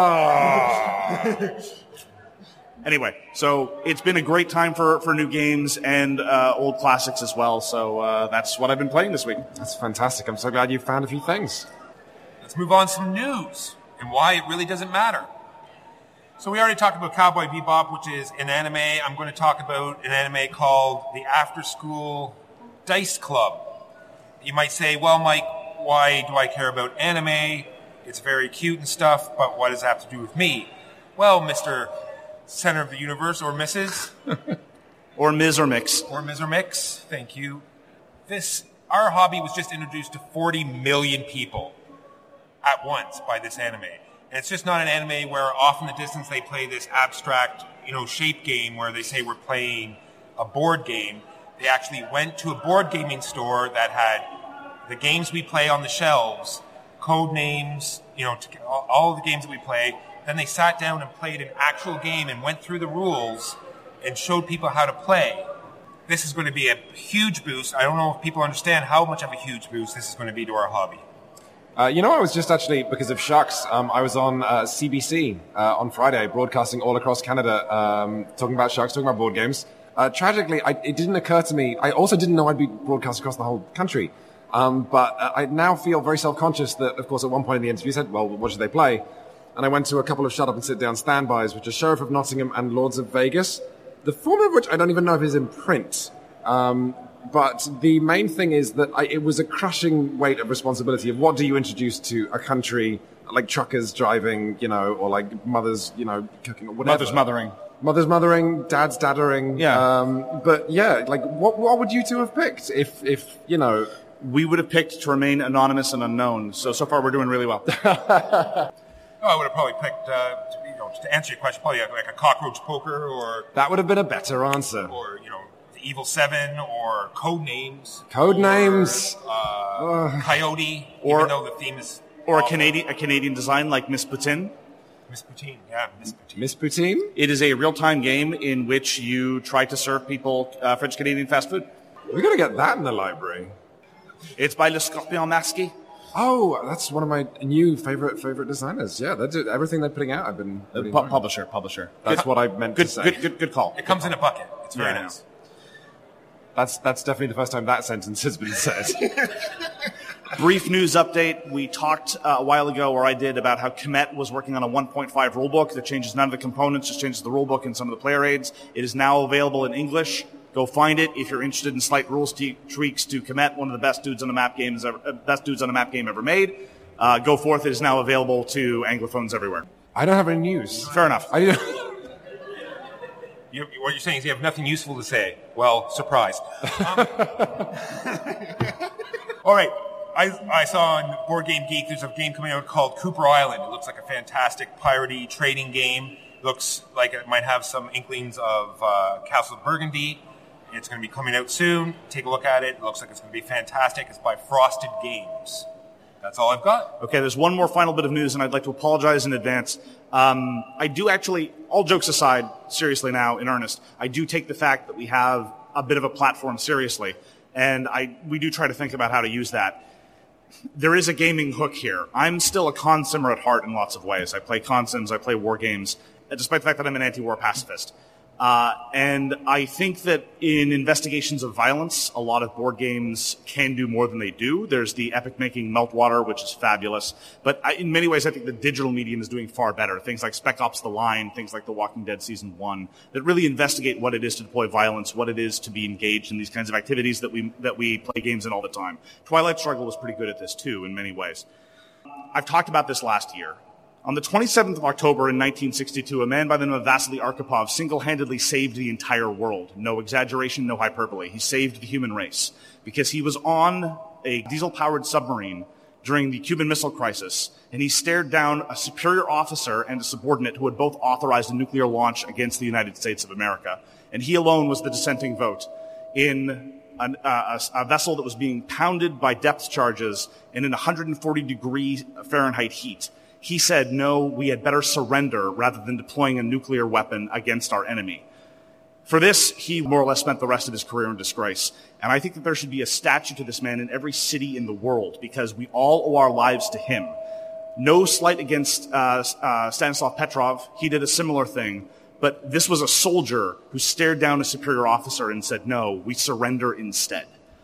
Speaker 3: Anyway, so it's been a great time for new games and old classics as well. So that's what I've been playing this week.
Speaker 4: That's fantastic. I'm so glad you found a few things.
Speaker 2: Let's move on to some news and why it really doesn't matter. So we already talked about Cowboy Bebop, which is an anime. I'm going to talk about an anime called The After School Dice Club. You might say, well, Mike, why do I care about anime? It's very cute and stuff, but what does that have to do with me? Well, Mr. Center of the Universe, or Mrs.
Speaker 3: Or Ms. or Mix.
Speaker 2: Or Ms. or Mix, thank you. Our hobby was just introduced to 40 million people at once by this anime. And it's just not an anime where off in the distance they play this abstract, shape game where they say we're playing a board game. They actually went to a board gaming store that had the games we play on the shelves, code names, all of the games that we play. Then they sat down and played an actual game and went through the rules and showed people how to play. This is going to be a huge boost. I don't know if people understand how much of a huge boost this is going to be to our hobby.
Speaker 4: I was just actually, because of Shucks, I was on CBC on Friday, broadcasting all across Canada, talking about Shucks, talking about board games. Tragically, it didn't occur to me. I also didn't know I'd be broadcast across the whole country. But I now feel very self-conscious that, of course, at one point in the interview said, well, what should they play? And I went to a couple of shut up and sit down standbys, which are Sheriff of Nottingham and Lords of Vegas, the former of which I don't even know if is in print. But the main thing is that it was a crushing weight of responsibility of what do you introduce to a country like truckers driving, or like mothers, cooking or whatever. Mother's mothering, dad's daddering.
Speaker 3: Yeah.
Speaker 4: But yeah, like what would you two have picked if
Speaker 3: We would have picked to remain anonymous and unknown. So far we're doing really well.
Speaker 2: I would have probably picked, to answer your question, probably like a cockroach poker or...
Speaker 4: That would have been a better answer.
Speaker 2: Or, the Evil Seven or Codenames.
Speaker 4: Codenames.
Speaker 2: Coyote, even though the theme is...
Speaker 3: Or a Canadian design like Miss Poutine.
Speaker 2: Miss Poutine, yeah, Miss Poutine.
Speaker 4: Miss Poutine?
Speaker 3: It is a real-time game in which you try to serve people French-Canadian fast food.
Speaker 4: We're going to get that in the library.
Speaker 3: It's by Le Scorpion Masqué.
Speaker 4: Oh, that's one of my new favorite designers. Yeah, that's it. Everything they're putting out, I've been really
Speaker 3: publisher.
Speaker 4: That's what I meant to say.
Speaker 3: Good call.
Speaker 2: It comes in a bucket. It's very nice.
Speaker 4: That's definitely the first time that sentence has been said.
Speaker 3: Brief news update. We talked a while ago, or I did, about how Kemet was working on a 1.5 rulebook that changes none of the components, just changes the rulebook and some of the player aids. It is now available in English. Go find it if you're interested in slight rules tweaks to Kemet, one of the best dudes on a map game ever made. Go forth. It is now available to Anglophones everywhere.
Speaker 4: I don't have any news.
Speaker 3: Fair enough.
Speaker 2: What you're saying is you have nothing useful to say. Well, surprise. All right. I saw on Board Game Geek there's a game coming out called Cooper Island. It looks like a fantastic piratey trading game. Looks like it might have some inklings of Castle of Burgundy. It's going to be coming out soon. Take a look at it. It looks like it's going to be fantastic. It's by Frosted Games. That's all I've got.
Speaker 3: Okay, there's one more final bit of news, and I'd like to apologize in advance. I do actually, all jokes aside, seriously now, in earnest, I do take the fact that we have a bit of a platform seriously, and we do try to think about how to use that. There is a gaming hook here. I'm still a consumer at heart in lots of ways. I play consims, I play war games, despite the fact that I'm an anti-war pacifist. And I think that in investigations of violence, a lot of board games can do more than they do. There's the epic-making Meltwater, which is fabulous. But in many ways, I think the digital medium is doing far better. Things like Spec Ops: The Line, things like The Walking Dead Season 1, that really investigate what it is to deploy violence, what it is to be engaged in these kinds of activities that we play games in all the time. Twilight Struggle was pretty good at this, too, in many ways. I've talked about this last year. On the 27th of October in 1962, a man by the name of Vasily Arkhipov single-handedly saved the entire world. No exaggeration, no hyperbole. He saved the human race because he was on a diesel-powered submarine during the Cuban Missile Crisis, and he stared down a superior officer and a subordinate who had both authorized a nuclear launch against the United States of America. And he alone was the dissenting vote in a vessel that was being pounded by depth charges and in 140-degree Fahrenheit heat. He said, no, we had better surrender rather than deploying a nuclear weapon against our enemy. For this, he more or less spent the rest of his career in disgrace. And I think that there should be a statue to this man in every city in the world because we all owe our lives to him. No slight against Stanislav Petrov. He did a similar thing. But this was a soldier who stared down a superior officer and said, no, we surrender instead.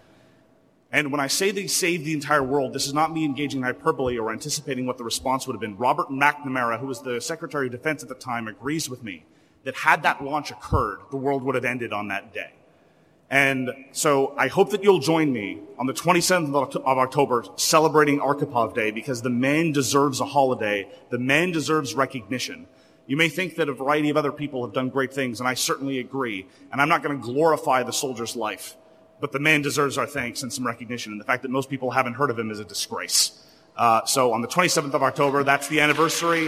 Speaker 3: And when I say that he saved the entire world, this is not me engaging in hyperbole or anticipating what the response would have been. Robert McNamara, who was the Secretary of Defense at the time, agrees with me that had that launch occurred, the world would have ended on that day. And so I hope that you'll join me on the 27th of October celebrating Arkhipov Day because the man deserves a holiday. The man deserves recognition. You may think that a variety of other people have done great things, and I certainly agree. And I'm not going to glorify the soldier's life. But the man deserves our thanks and some recognition. And the fact that most people haven't heard of him is a disgrace. So on the 27th of October, that's the anniversary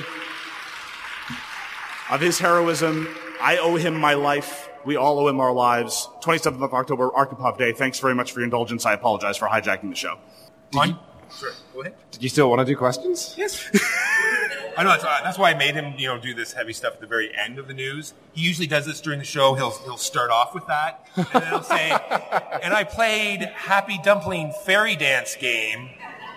Speaker 3: of his heroism. I owe him my life. We all owe him our lives. 27th of October, Arkhipov Day. Thanks very much for your indulgence. I apologize for hijacking the show.
Speaker 2: Sure, go ahead.
Speaker 4: Did you still want to do questions?
Speaker 2: Yes. I know that's why I made him, do this heavy stuff at the very end of the news. He usually does this during the show. He'll start off with that, and then he'll say, "And I played Happy Dumpling Fairy Dance Game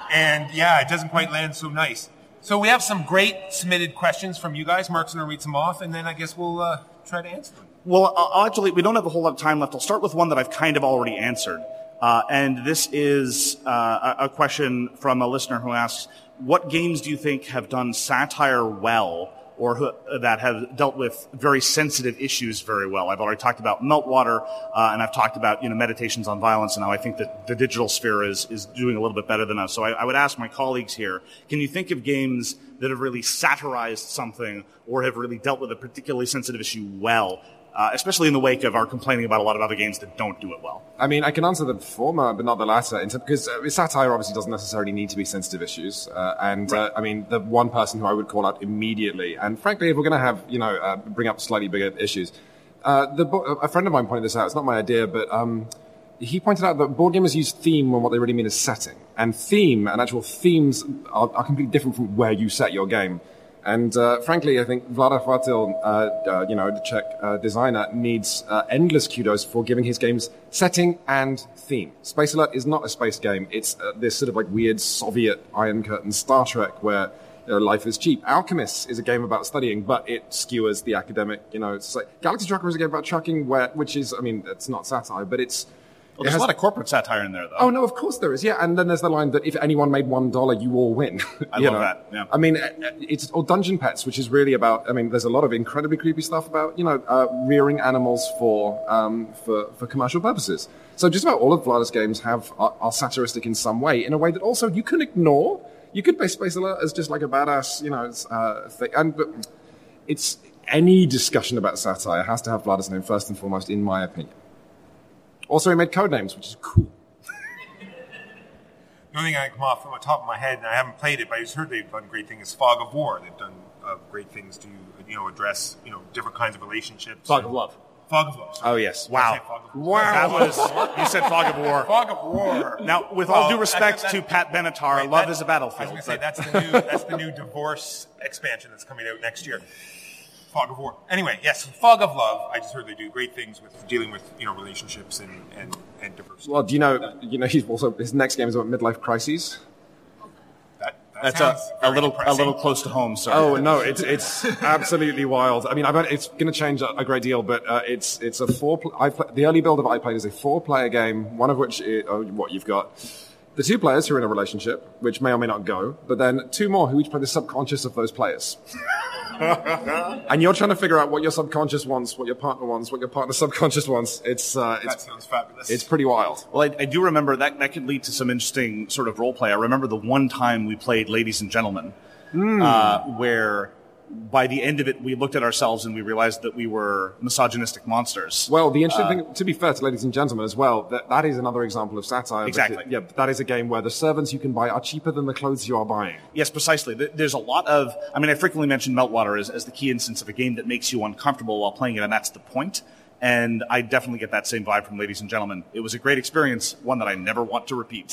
Speaker 2: And yeah, it doesn't quite land so nice. So we have some great submitted questions from you guys. Mark's going to read some off, and then I guess we'll try to answer them.
Speaker 3: Well, actually, we don't have a whole lot of time left. I'll start with one that I've kind of already answered. And this is a question from a listener who asks, what games do you think have done satire well, or that have dealt with very sensitive issues very well? I've already talked about Meltwater, and I've talked about, Meditations on Violence, and how I think that the digital sphere is doing a little bit better than us. So I would ask my colleagues here, can you think of games that have really satirized something or have really dealt with a particularly sensitive issue well, especially in the wake of our complaining about a lot of other games that don't do it well?
Speaker 4: I mean, I can answer the former, but not the latter, because satire obviously doesn't necessarily need to be sensitive issues. I mean, the one person who I would call out immediately, and frankly, if we're going to have, bring up slightly bigger issues, a friend of mine pointed this out. It's not my idea, but he pointed out that board gamers use theme when what they really mean is setting. And theme and actual themes are completely different from where you set your game. And frankly, I think Vlada Fatil, the Czech designer, needs endless kudos for giving his games setting and theme. Space Alert is not a space game. It's this sort of like weird Soviet Iron Curtain Star Trek where life is cheap. Alchemists is a game about studying, but it skewers the academic. It's like Galaxy Trucker is a game about trucking, which is, I mean, it's not satire, but it's.
Speaker 3: Well, there's a lot of corporate satire in there, though.
Speaker 4: Oh, no, of course there is, yeah. And then there's the line that if anyone made $1, you all win.
Speaker 3: I love that, yeah.
Speaker 4: I mean, or Dungeon Pets, which is really about, I mean, there's a lot of incredibly creepy stuff about, rearing animals for commercial purposes. So just about all of Vlada's games are satiristic in some way, in a way that also you can ignore. You could base Space Alert as just like a badass, thing. But it's any discussion about satire has to have Vlada's name first and foremost, in my opinion. Also, he made Codenames, which is cool.
Speaker 2: The only thing I can come off from the top of my head, and I haven't played it, but I just heard they've done great things, is Fog of War. They've done great things to, address, different kinds of relationships.
Speaker 3: Fog of Love.
Speaker 2: Fog of Love. Sorry.
Speaker 3: Oh, yes. Wow. You said Fog of War.
Speaker 2: Fog of War.
Speaker 3: Now, with all due respect to Pat Benatar, right, Love is a Battlefield.
Speaker 2: I was going to say, that's the new Divorce expansion that's coming out next year. Fog of War. Anyway, yes, Fog of Love. I just heard they do great things with dealing with relationships and diversity.
Speaker 4: Well, do you know his next game is about midlife crises.
Speaker 3: That's a little close to home, sir.
Speaker 4: Oh no, it's absolutely wild. I mean, it's going to change a great deal, but it's a the early build of I played is a 4-player game, one of which you've got the 2 players who are in a relationship, which may or may not go, but then 2 more who each play the subconscious of those players. And you're trying to figure out what your subconscious wants, what your partner wants, what your partner's subconscious wants.
Speaker 2: That sounds fabulous.
Speaker 4: It's pretty wild.
Speaker 3: Well, I do remember that could lead to some interesting sort of role play. I remember the one time we played Ladies and Gentlemen, where by the end of it, we looked at ourselves and we realized that we were misogynistic monsters.
Speaker 4: Well, the interesting thing, to be fair to Ladies and Gentlemen as well, that is another example of satire.
Speaker 3: Exactly.
Speaker 4: Because, that is a game where the servants you can buy are cheaper than the clothes you are buying.
Speaker 3: Yes, precisely. There's a lot of, I frequently mention Meltwater as the key instance of a game that makes you uncomfortable while playing it, and that's the point. And I definitely get that same vibe from Ladies and Gentlemen. It was a great experience, one that I never want to repeat.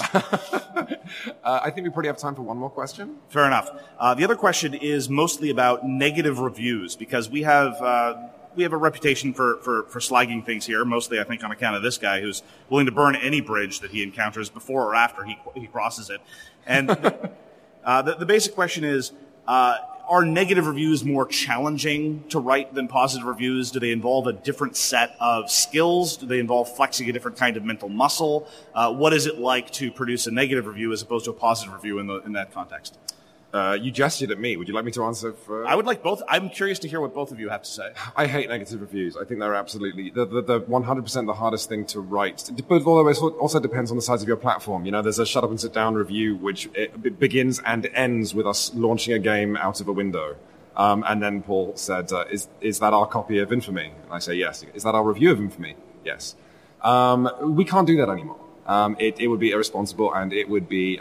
Speaker 4: I think we probably have time for one more question.
Speaker 3: Fair enough. The other question is mostly about negative reviews, because we have a reputation for slagging things here, mostly I think on account of this guy who's willing to burn any bridge that he encounters before or after he crosses it. And the basic question is, are negative reviews more challenging to write than positive reviews? Do they involve a different set of skills? Do they involve flexing a different kind of mental muscle? What is it like to produce a negative review as opposed to a positive review in that context?
Speaker 4: You gestured at me. Would you like me to answer for...
Speaker 3: I would like both. I'm curious to hear what both of you have to say.
Speaker 4: I hate negative reviews. I think they're absolutely the 100% the hardest thing to write. But although it also depends on the size of your platform. There's a shut up and sit down review, which it begins and ends with us launching a game out of a window. And then Paul said, is that our copy of Infamy? And I say, yes. Is that our review of Infamy? Yes. We can't do that anymore. It would be irresponsible, and it would be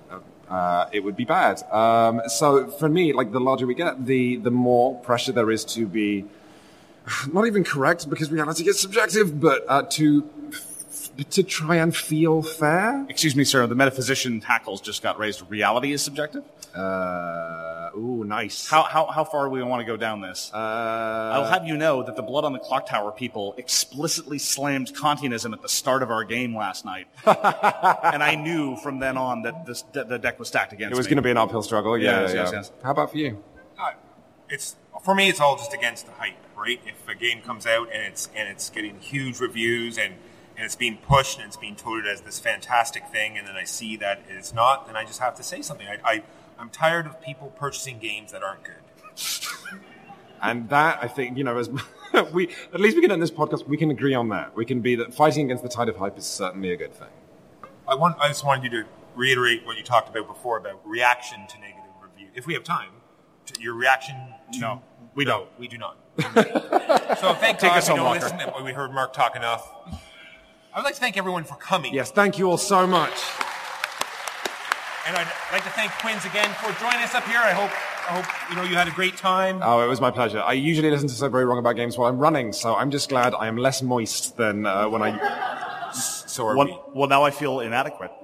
Speaker 4: bad. So for me, like, the larger we get, the more pressure there is to be not even correct, because reality gets subjective, but to try and feel fair.
Speaker 3: Excuse me, sir. The metaphysician hackles just got raised. Reality is subjective?
Speaker 4: Ooh, nice.
Speaker 3: How far do we want to go down this? I'll have you know that the Blood on the Clock Tower people explicitly slammed Kantianism at the start of our game last night. And I knew from then on that the deck was stacked against me.
Speaker 4: It was going to be an uphill struggle.
Speaker 3: Yes.
Speaker 4: How about for you?
Speaker 2: For me, it's all just against the hype, right? If a game comes out and it's getting huge reviews and it's being pushed and it's being touted as this fantastic thing, and then I see that it's not, then I just have to say something. I'm tired of people purchasing games that aren't good.
Speaker 4: And that, I think, as at least we can, in this podcast, we can agree on that. We can be that fighting against the tide of hype is certainly a good thing.
Speaker 2: I just wanted you to reiterate what you talked about before about reaction to negative review. If we have time, your reaction to...
Speaker 3: No, we don't.
Speaker 2: We do not. So thank
Speaker 3: Take
Speaker 2: God
Speaker 3: us
Speaker 2: we
Speaker 3: home,
Speaker 2: don't
Speaker 3: Walker.
Speaker 2: listen. We heard Mark talk enough. I would like to thank everyone for coming.
Speaker 4: Yes, thank you all so much.
Speaker 2: And I'd like to thank Quinns again for joining us up here. I hope you had a great time.
Speaker 4: Oh, it was my pleasure. I usually listen to So Very Wrong About Games while I'm running, so I'm just glad I am less moist than when I...
Speaker 2: So are we.
Speaker 3: Well, now I feel inadequate.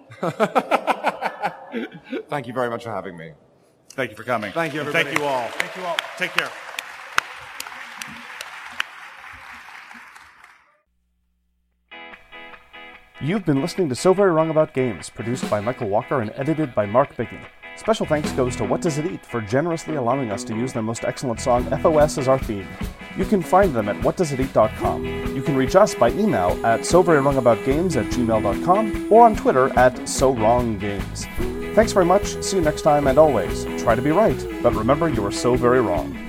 Speaker 4: Thank you very much for having me.
Speaker 3: Thank you for coming.
Speaker 4: Thank you,
Speaker 3: And
Speaker 4: everybody.
Speaker 3: Thank you all.
Speaker 2: Thank you all.
Speaker 3: Take care.
Speaker 1: You've been listening to So Very Wrong About Games, produced by Michael Walker and edited by Mark Bigney. Special thanks goes to What Does It Eat for generously allowing us to use their most excellent song, FOS, as our theme. You can find them at whatdoesiteat.com. You can reach us by email at soverywrongaboutgames@gmail.com or on Twitter at SoWrongGames. Thanks very much, see you next time, and always, try to be right, but remember you are so very wrong.